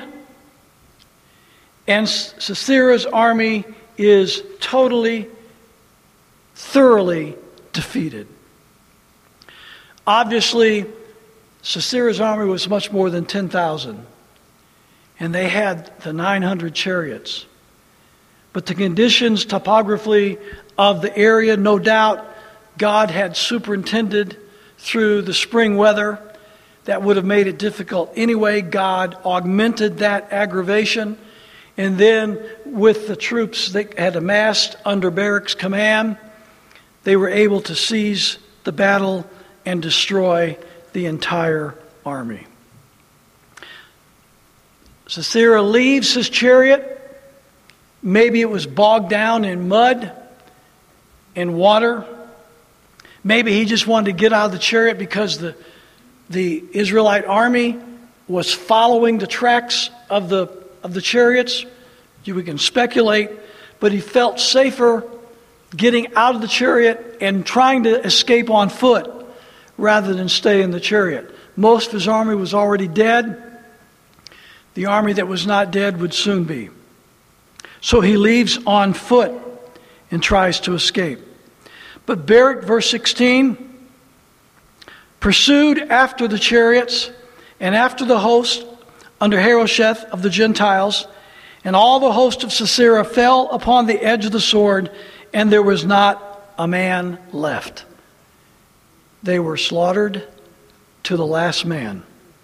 and Sisera's army is totally, thoroughly defeated. Obviously, Sisera's army was much more than 10,000, and they had the 900 chariots. But the conditions, topographically, of the area, no doubt, God had superintended through the spring weather that would have made it difficult. Anyway, God augmented that aggravation. And then with the troops that had amassed under Barak's command, they were able to seize the battle and destroy the entire army. Sisera leaves his chariot. Maybe it was bogged down in mud and water. Maybe he just wanted to get out of the chariot because the Israelite army was following the tracks of the chariots. We can speculate, but he felt safer getting out of the chariot and trying to escape on foot rather than stay in the chariot. Most of his army was already dead. The army that was not dead would soon be. So he leaves on foot and tries to escape. But Barak, verse 16, pursued after the chariots And after the host under Harosheth of the Gentiles, and all the host of Sisera fell upon the edge of the sword, and there was not a man left. They were slaughtered to the last man.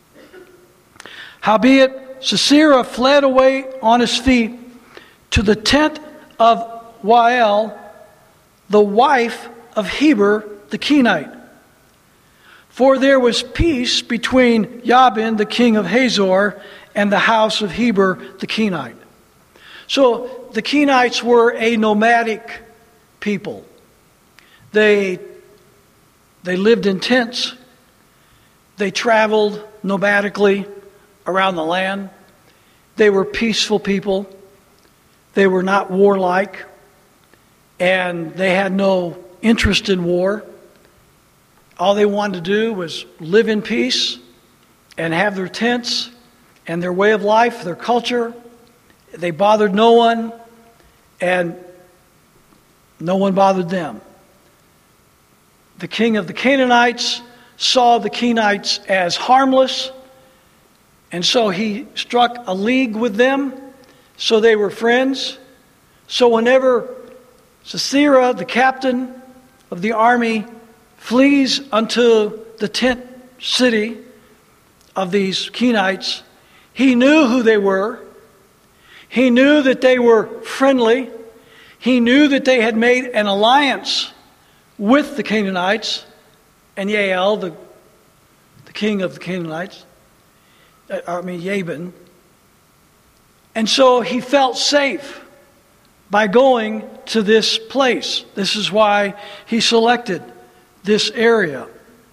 Howbeit Sisera fled away on his feet to the tent of Jael, the wife of Heber the Kenite. For there was peace between Jabin, the king of Hazor, and the house of Heber the Kenite. So the Kenites were a nomadic people. They lived in tents. They traveled nomadically around the land. They were peaceful people. They were not warlike. And they had no interest in war. All they wanted to do was live in peace and have their tents and their way of life, their culture. They bothered no one, and no one bothered them. The king of the Canaanites saw the Kenites as harmless, and so he struck a league with them, so they were friends. So whenever Sisera, the captain of the army, flees unto the tent city of these Kenites, he knew who they were. He knew that they were friendly. He knew that they had made an alliance with the Canaanites and Jael, the king of the Canaanites, Jabin. And so he felt safe by going to this place. This is why he selected this area.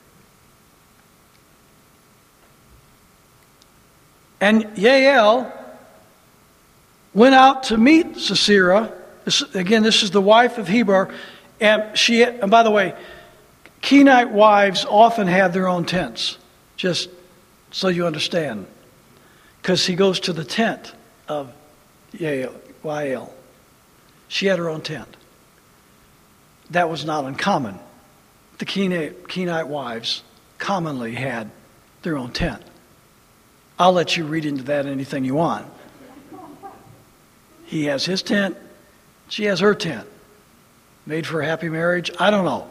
And Jael went out to meet Sisera. This is the wife of Heber. And by the way, Kenite wives often have their own tents, just so you understand. Because he goes to the tent of Jael. She had her own tent. That was not uncommon. The Kenite wives commonly had their own tent. I'll let you read into that anything you want. He has his tent. She has her tent. Made for a happy marriage? I don't know.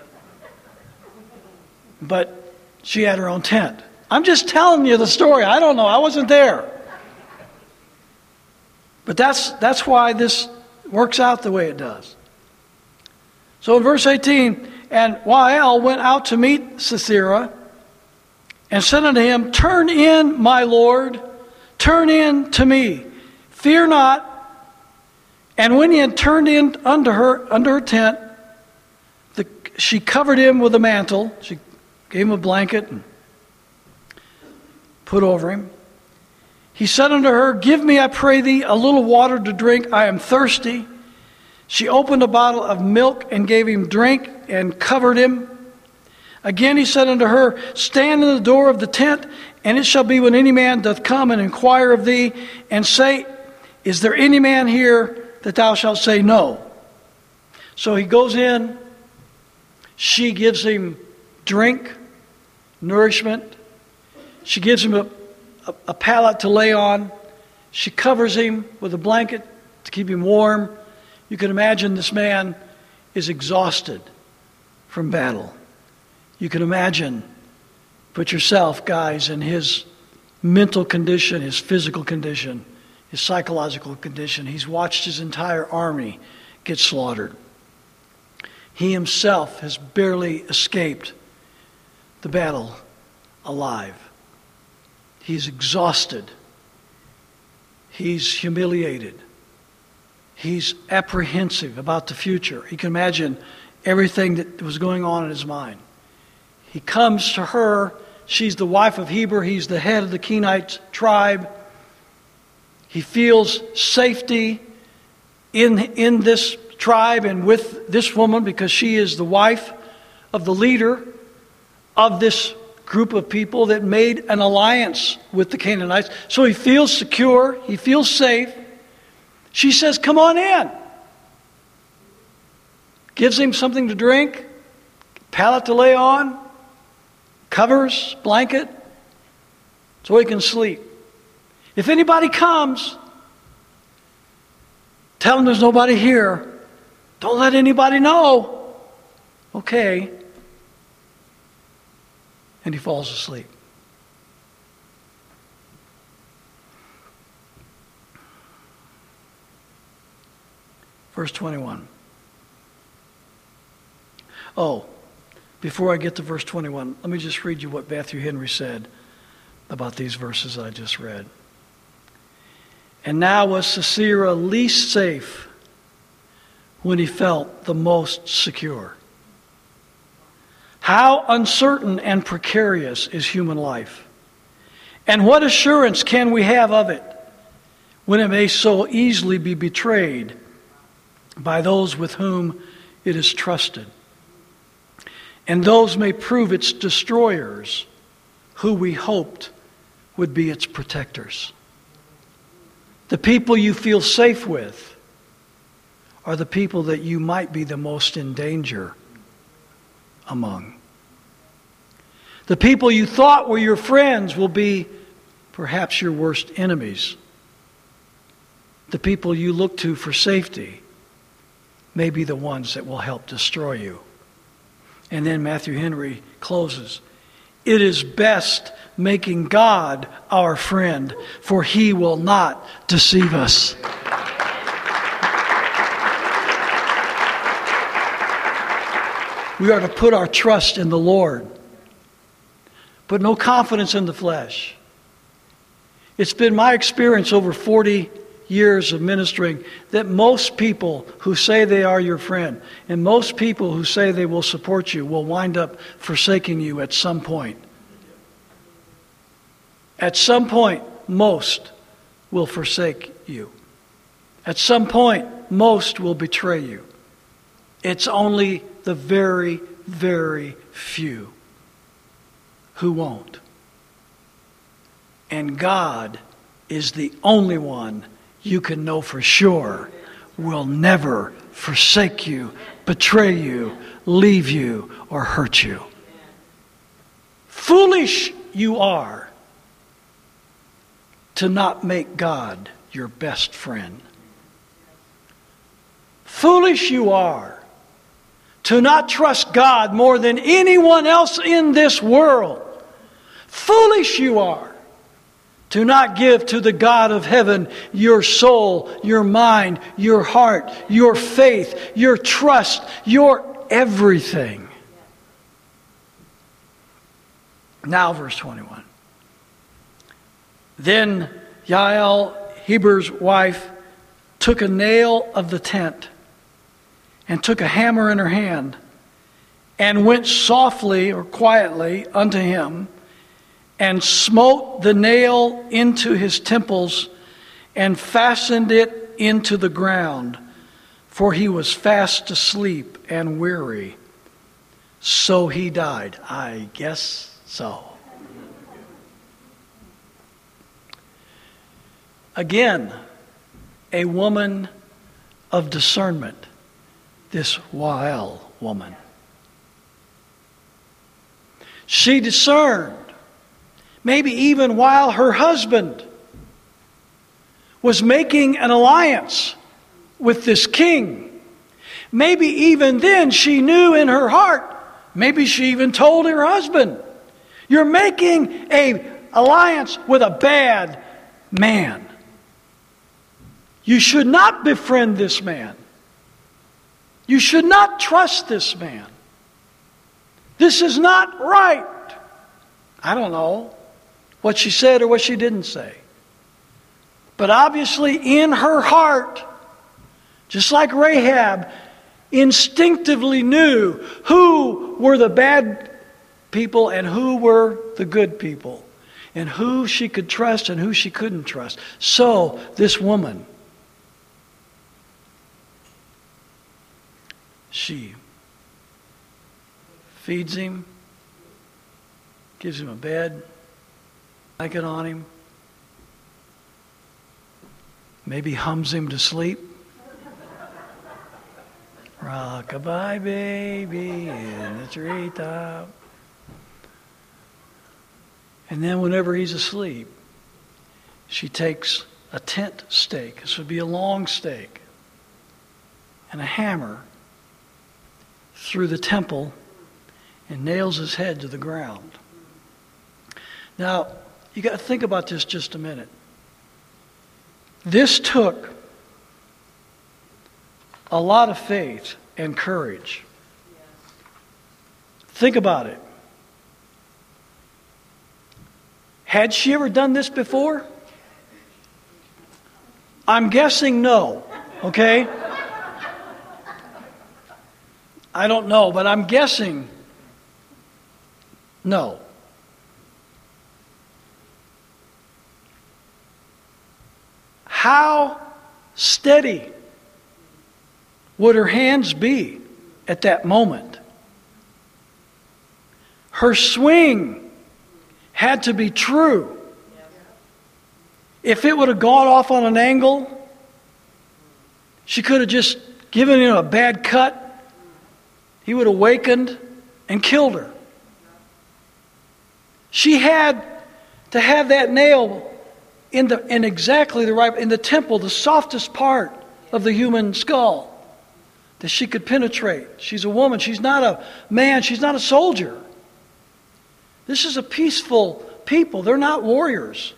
But she had her own tent. I'm just telling you the story. I don't know. I wasn't there. But that's why this works out the way it does. So in verse 18, and Jael went out to meet Sisera and said unto him, Turn in, my lord, turn in to me. Fear not. And when he had turned in under her tent, she covered him with a mantle. She gave him a blanket and put over him. He said unto her, Give me, I pray thee, a little water to drink. I am thirsty. She opened a bottle of milk and gave him drink and covered him. Again he said unto her, Stand in the door of the tent, and it shall be when any man doth come and inquire of thee, and say, Is there any man here, that thou shalt say no? So he goes in. She gives him drink, nourishment. She gives him a pallet to lay on. She covers him with a blanket to keep him warm. You can imagine this man is exhausted from battle. You can imagine, put yourself, guys, in his mental condition, his physical condition, his psychological condition. He's watched his entire army get slaughtered. He himself has barely escaped the battle alive. He's exhausted. He's humiliated. He's apprehensive about the future. He can imagine everything that was going on in his mind. He comes to her. She's the wife of Heber. He's the head of the Kenite tribe. He feels safety in this tribe and with this woman because she is the wife of the leader of this group of people that made an alliance with the Canaanites. So he feels secure. He feels safe. She says, Come on in. Gives him something to drink, pallet to lay on, covers, blanket. so he can sleep. If anybody comes, tell them there's nobody here. Don't let anybody know. Okay. And he falls asleep. Verse 21. Oh, before I get to verse 21, let me just read you what Matthew Henry said about these verses I just read. And now was Sisera least safe when he felt the most secure. How uncertain and precarious is human life. And what assurance can we have of it when it may so easily be betrayed by those with whom it is trusted? And those may prove its destroyers, who we hoped would be its protectors. The people you feel safe with are the people that you might be the most in danger among. The people you thought were your friends will be perhaps your worst enemies. The people you look to for safety may be the ones that will help destroy you. And then Matthew Henry closes. It is best making God our friend, for he will not deceive us. We are to put our trust in the Lord, but no confidence in the flesh. It's been my experience over 40 years of ministering that most people who say they are your friend and most people who say they will support you will wind up forsaking you at some point. At some point, most will forsake you. At some point, most will betray you. It's only the very, very few who won't. And God is the only one you can know for sure will never forsake you, betray you, leave you, or hurt you. Foolish you are to not make God your best friend. Foolish you are to not trust God more than anyone else in this world. Foolish you are to not give to the God of heaven your soul, your mind, your heart, your faith, your trust, your everything. Now, verse 21. Then Jael, Heber's wife, took a nail of the tent and took a hammer in her hand and went softly or quietly unto him and smote the nail into his temples and fastened it into the ground, for he was fast asleep and weary. So he died. I guess so. Again, a woman of discernment, this Jael woman. She discerned, maybe even while her husband was making an alliance with this king. Maybe even then she knew in her heart, maybe she even told her husband, you're making an alliance with a bad man. You should not befriend this man. You should not trust this man. This is not right. I don't know what she said or what she didn't say. But obviously in her heart, just like Rahab, instinctively knew who were the bad people and who were the good people, and who she could trust and who she couldn't trust. So this woman, she feeds him, gives him a bed, blanket on him, maybe hums him to sleep. Rock-a-bye baby in the treetop. And then whenever he's asleep, she takes a tent stake. This would be a long stake. And a hammer through the temple and nails his head to the ground. Now, you got to think about this just a minute. This took a lot of faith and courage. Think about it. Had she ever done this before? I'm guessing no, okay? I don't know, but I'm guessing no. How steady would her hands be at that moment? Her swing had to be true. If it would have gone off on an angle, she could have just given him a bad cut. He would have awakened and killed her. She had to have that nail in exactly the right, in the temple, the softest part of the human skull, that she could penetrate. She's a woman. She's not a man. She's not a soldier. This is a peaceful people. They're not warriors.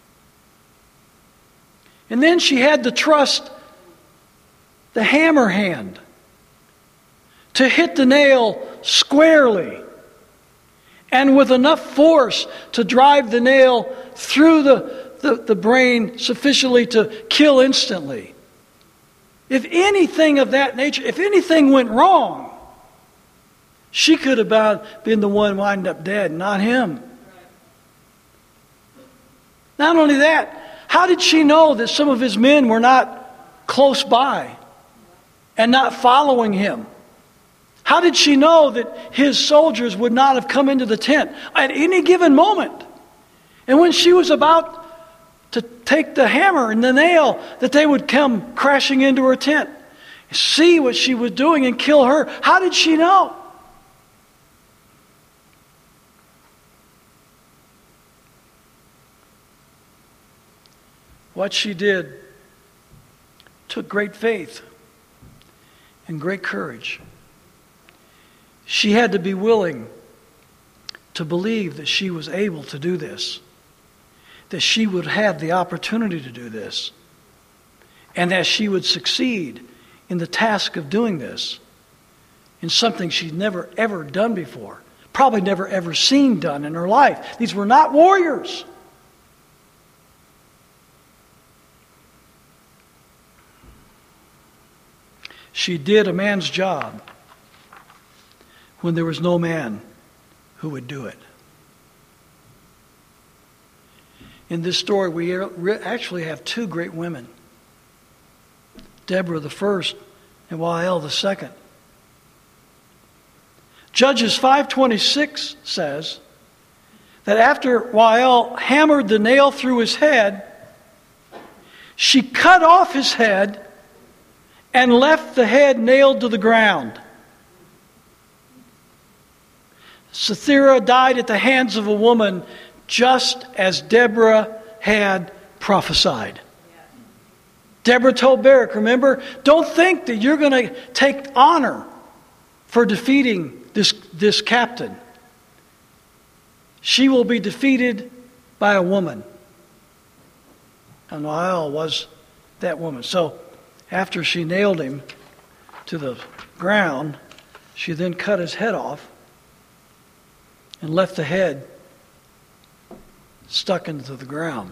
And then she had to trust the hammer hand to hit the nail squarely and with enough force to drive the nail through the brain sufficiently to kill instantly. If anything of that nature, if anything went wrong, she could have been the one wind up dead, not him. Not only that, how did she know that some of his men were not close by and not following him? How did she know that his soldiers would not have come into the tent at any given moment? And when she was about to take the hammer and the nail, that they would come crashing into her tent, see what she was doing and kill her? How did she know? What she did took great faith and great courage. She had to be willing to believe that she was able to do this, that she would have the opportunity to do this, and that she would succeed in the task of doing this, in something she'd never ever done before, probably never ever seen done in her life. These were not warriors. She did a man's job when there was no man who would do it. In this story, we actually have two great women, Deborah the first and Jael the second. Judges 5:26 says that after Jael hammered the nail through his head, she cut off his head and left the head nailed to the ground. Sisera died at the hands of a woman, just as Deborah had prophesied. Deborah told Barak, remember, don't think that you're going to take honor for defeating this captain. She will be defeated by a woman. And Jael was that woman. So after she nailed him to the ground, she then cut his head off and left the head stuck into the ground.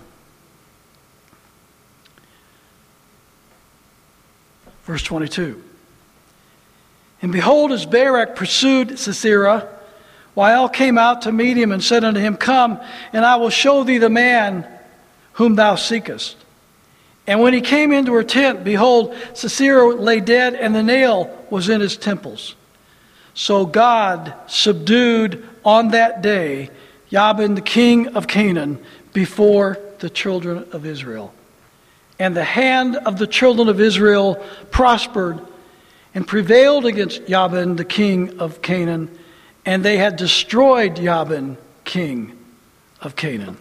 Verse 22. And behold, as Barak pursued Sisera, Jael came out to meet him and said unto him, Come, and I will show thee the man whom thou seekest. And when he came into her tent, behold, Sisera lay dead, and the nail was in his temples. So God subdued on that day Jabin, the king of Canaan, before the children of Israel. And the hand of the children of Israel prospered and prevailed against Jabin, the king of Canaan, and they had destroyed Jabin, king of Canaan.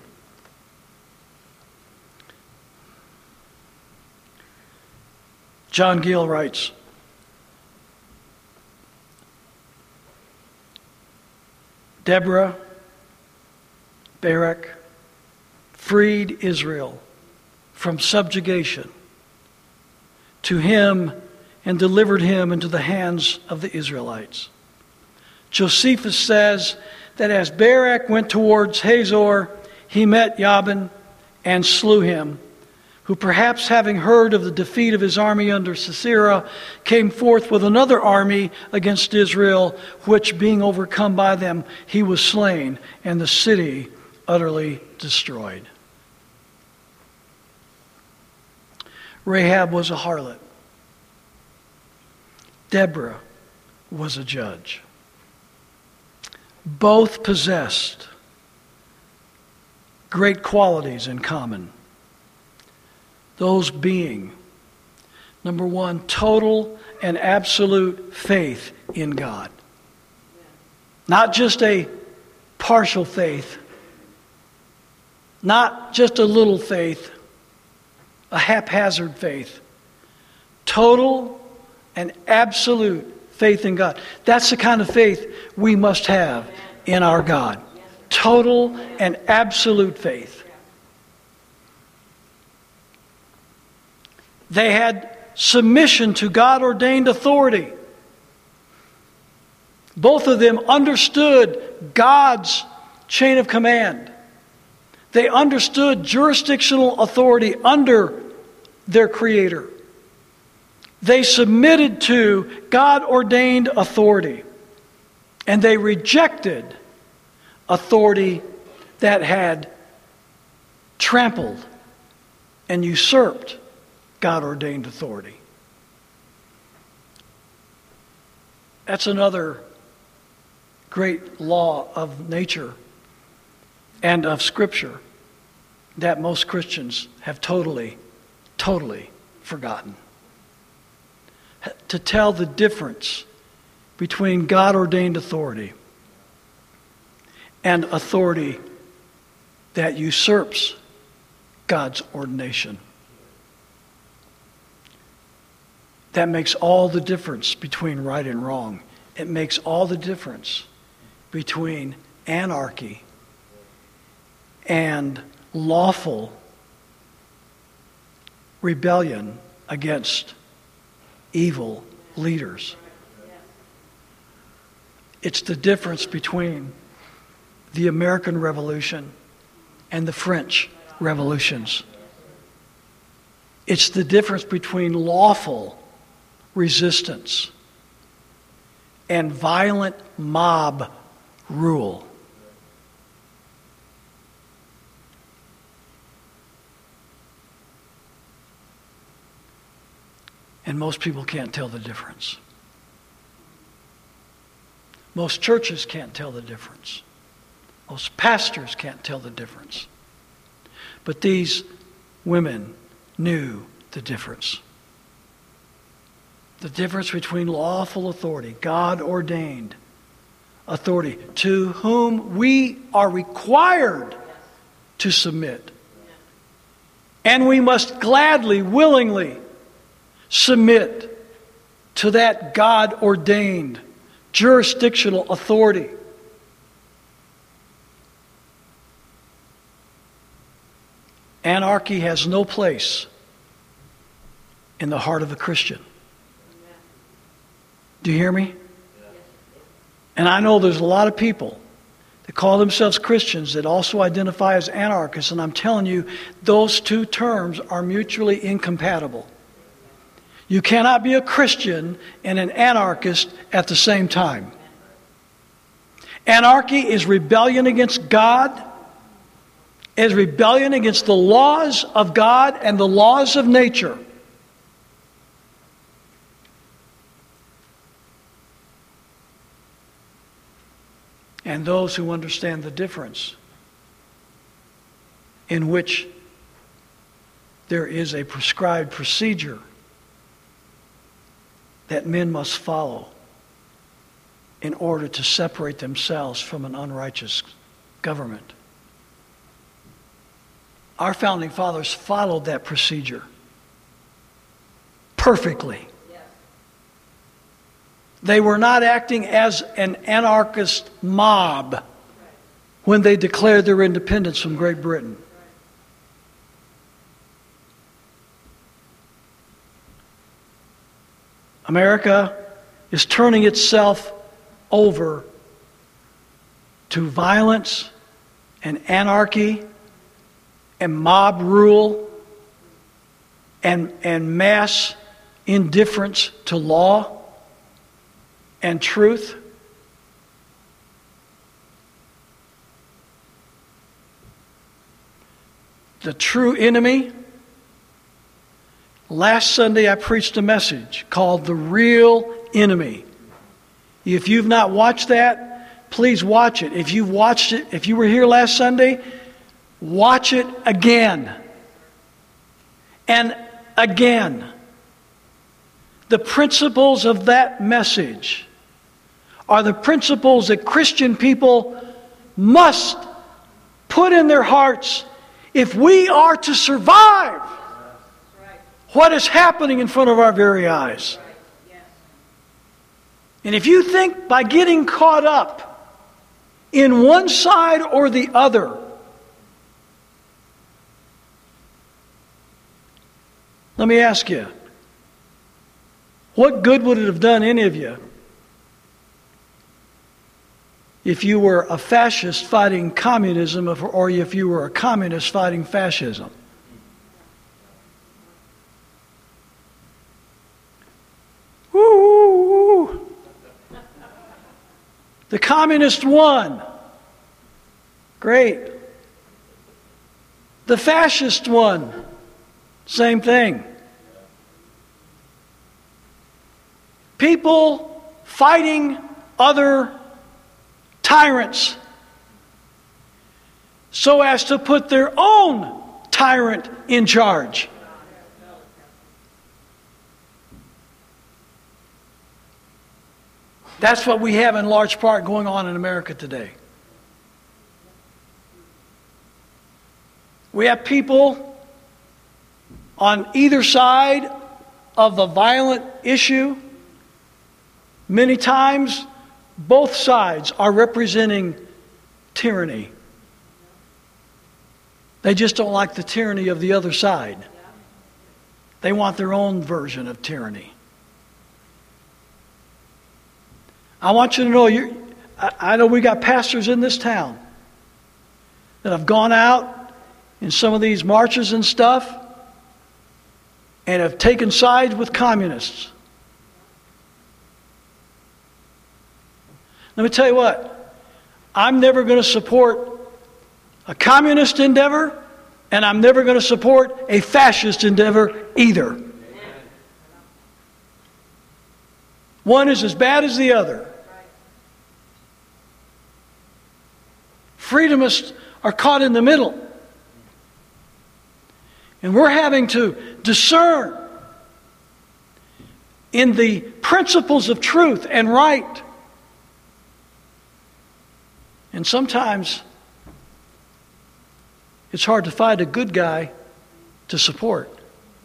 John Gill writes, Deborah, Barak, freed Israel from subjugation to him and delivered him into the hands of the Israelites. Josephus says that as Barak went towards Hazor, he met Jabin and slew him, who perhaps having heard of the defeat of his army under Sisera, came forth with another army against Israel, which being overcome by them, he was slain, and the city utterly destroyed. Rahab was a harlot. Deborah was a judge. Both possessed great qualities in common. Those being, number one, total and absolute faith in God. Not just a partial faith, not just a little faith, a haphazard faith. Total and absolute faith in God. That's the kind of faith we must have in our God. Total and absolute faith. They had submission to God-ordained authority. Both of them understood God's chain of command. They understood jurisdictional authority under their Creator. They submitted to God-ordained authority. And they rejected authority that had trampled and usurped God-ordained authority. That's another great law of nature and of Scripture that most Christians have totally forgotten. To tell the difference between God-ordained authority and authority that usurps God's ordination. That makes all the difference between right and wrong. It makes all the difference between anarchy and lawful rebellion against evil leaders. It's the difference between the American Revolution and the French revolutions. It's the difference between lawful resistance and violent mob rule. And most people can't tell the difference. Most churches can't tell the difference. Most pastors can't tell the difference. But these women knew the difference. The difference between lawful authority, God-ordained authority, to whom we are required to submit. And we must gladly, willingly submit to that God-ordained jurisdictional authority. Anarchy has no place in the heart of a Christian. Do you hear me? And I know there's a lot of people that call themselves Christians that also identify as anarchists, and I'm telling you, those two terms are mutually incompatible. You cannot be a Christian and an anarchist at the same time. Anarchy is rebellion against God, is rebellion against the laws of God and the laws of nature. And those who understand the difference, in which there is a prescribed procedure that men must follow in order to separate themselves from an unrighteous government. Our founding fathers followed that procedure perfectly. They were not acting as an anarchist mob when they declared their independence from Great Britain. America is turning itself over to violence and anarchy and mob rule and mass indifference to law and truth. The true enemy. Last Sunday I preached a message called The Real Enemy. If you've not watched that, please watch it. If you've watched it, if you were here last Sunday, watch it again and again. The principles of that message are the principles that Christian people must put in their hearts if we are to survive what is happening in front of our very eyes. And if you think by getting caught up in one side or the other, let me ask you, what good would it have done any of you if you were a fascist fighting communism or if you were a communist fighting fascism? Woo! The communist won. Great. The fascist won. Same thing. People fighting other tyrants so as to put their own tyrant in charge. That's what we have in large part going on in America today. We have people on either side of the violent issue. Many times, both sides are representing tyranny. They just don't like the tyranny of the other side. They want their own version of tyranny. I want you to know, I know we got pastors in this town that have gone out in some of these marches and stuff and have taken sides with communists. Let me tell you what, I'm never going to support a communist endeavor, and I'm never going to support a fascist endeavor either. One is as bad as the other. Freedomists are caught in the middle. And we're having to discern in the principles of truth and right. And sometimes it's hard to find a good guy to support.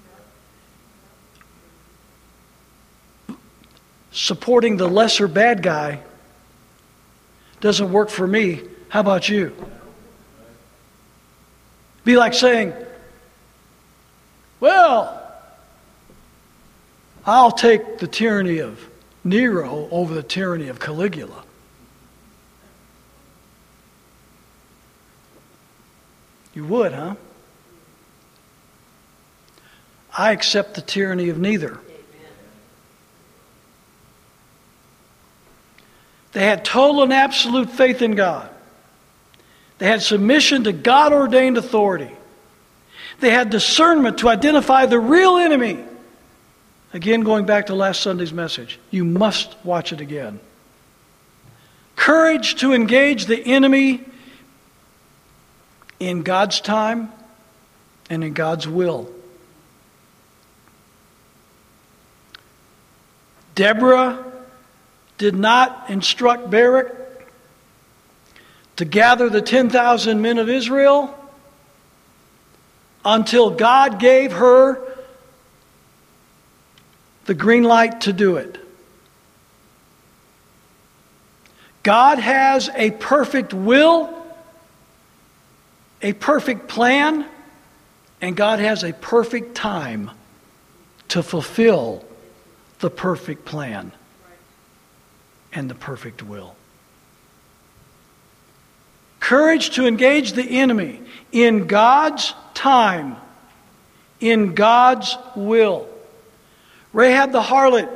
Supporting the lesser bad guy doesn't work for me. How about you? Be like saying, well, I'll take the tyranny of Nero over the tyranny of Caligula. You would, huh? I accept the tyranny of neither. They had total and absolute faith in God. They had submission to God-ordained authority. They had discernment to identify the real enemy. Again, going back to last Sunday's message, you must watch it again. Courage to engage the enemy in God's time and in God's will. Deborah did not instruct Barak to gather the 10,000 men of Israel until God gave her the green light to do it. God has a perfect will, a perfect plan, and God has a perfect time to fulfill the perfect plan and the perfect will. Courage to engage the enemy in God's time, in God's will. Rahab the harlot,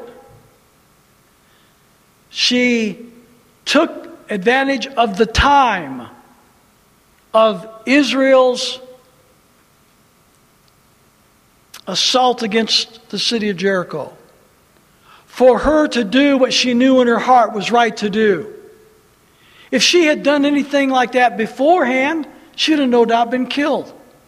she took advantage of the time of Israel's assault against the city of Jericho for her to do what she knew in her heart was right to do. If she had done anything like that beforehand, she would have no doubt been killed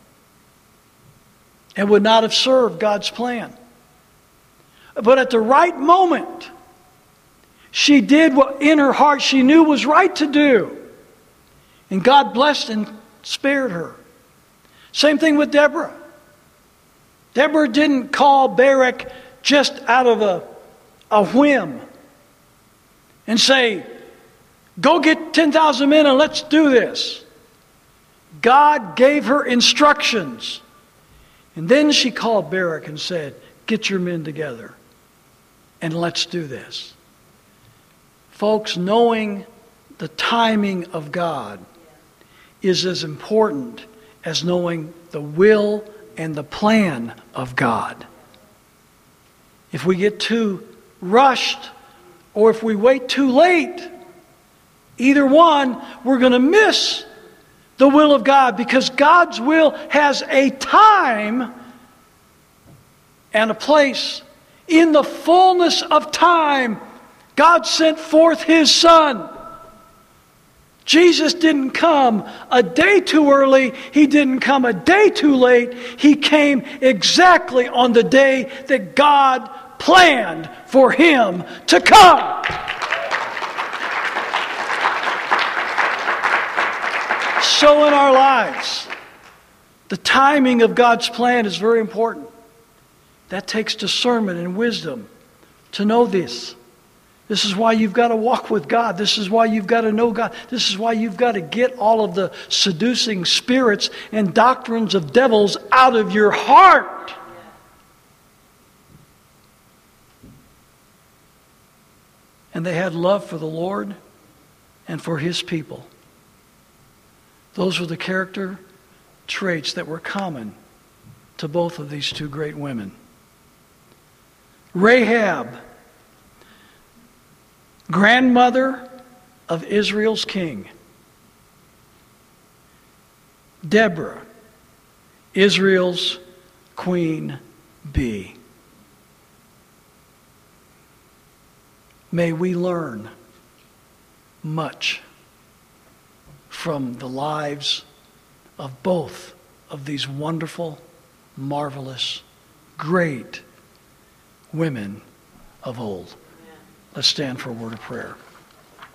and would not have served God's plan. But at the right moment, she did what in her heart she knew was right to do. And God blessed and spared her. Same thing with Deborah. Deborah didn't call Barak just out of a whim and say, go get 10,000 men and let's do this. God gave her instructions. And then she called Barak and said, get your men together and let's do this. Folks, knowing the timing of God is as important as knowing the will and the plan of God. If we get too rushed or if we wait too late, either one, we're going to miss the will of God, because God's will has a time and a place. In the fullness of time, God sent forth His Son. Jesus didn't come a day too early. He didn't come a day too late. He came exactly on the day that God planned for Him to come. So in our lives, the timing of God's plan is very important. That takes discernment and wisdom to know this. This is why you've got to walk with God. This is why you've got to know God. This is why you've got to get all of the seducing spirits and doctrines of devils out of your heart. And they had love for the Lord and for His people. Those were the character traits that were common to both of these two great women. Rahab, grandmother of Israel's king. Deborah, Israel's queen bee. May we learn much from the lives of both of these wonderful, marvelous, great women of old. Let's stand for a word of prayer.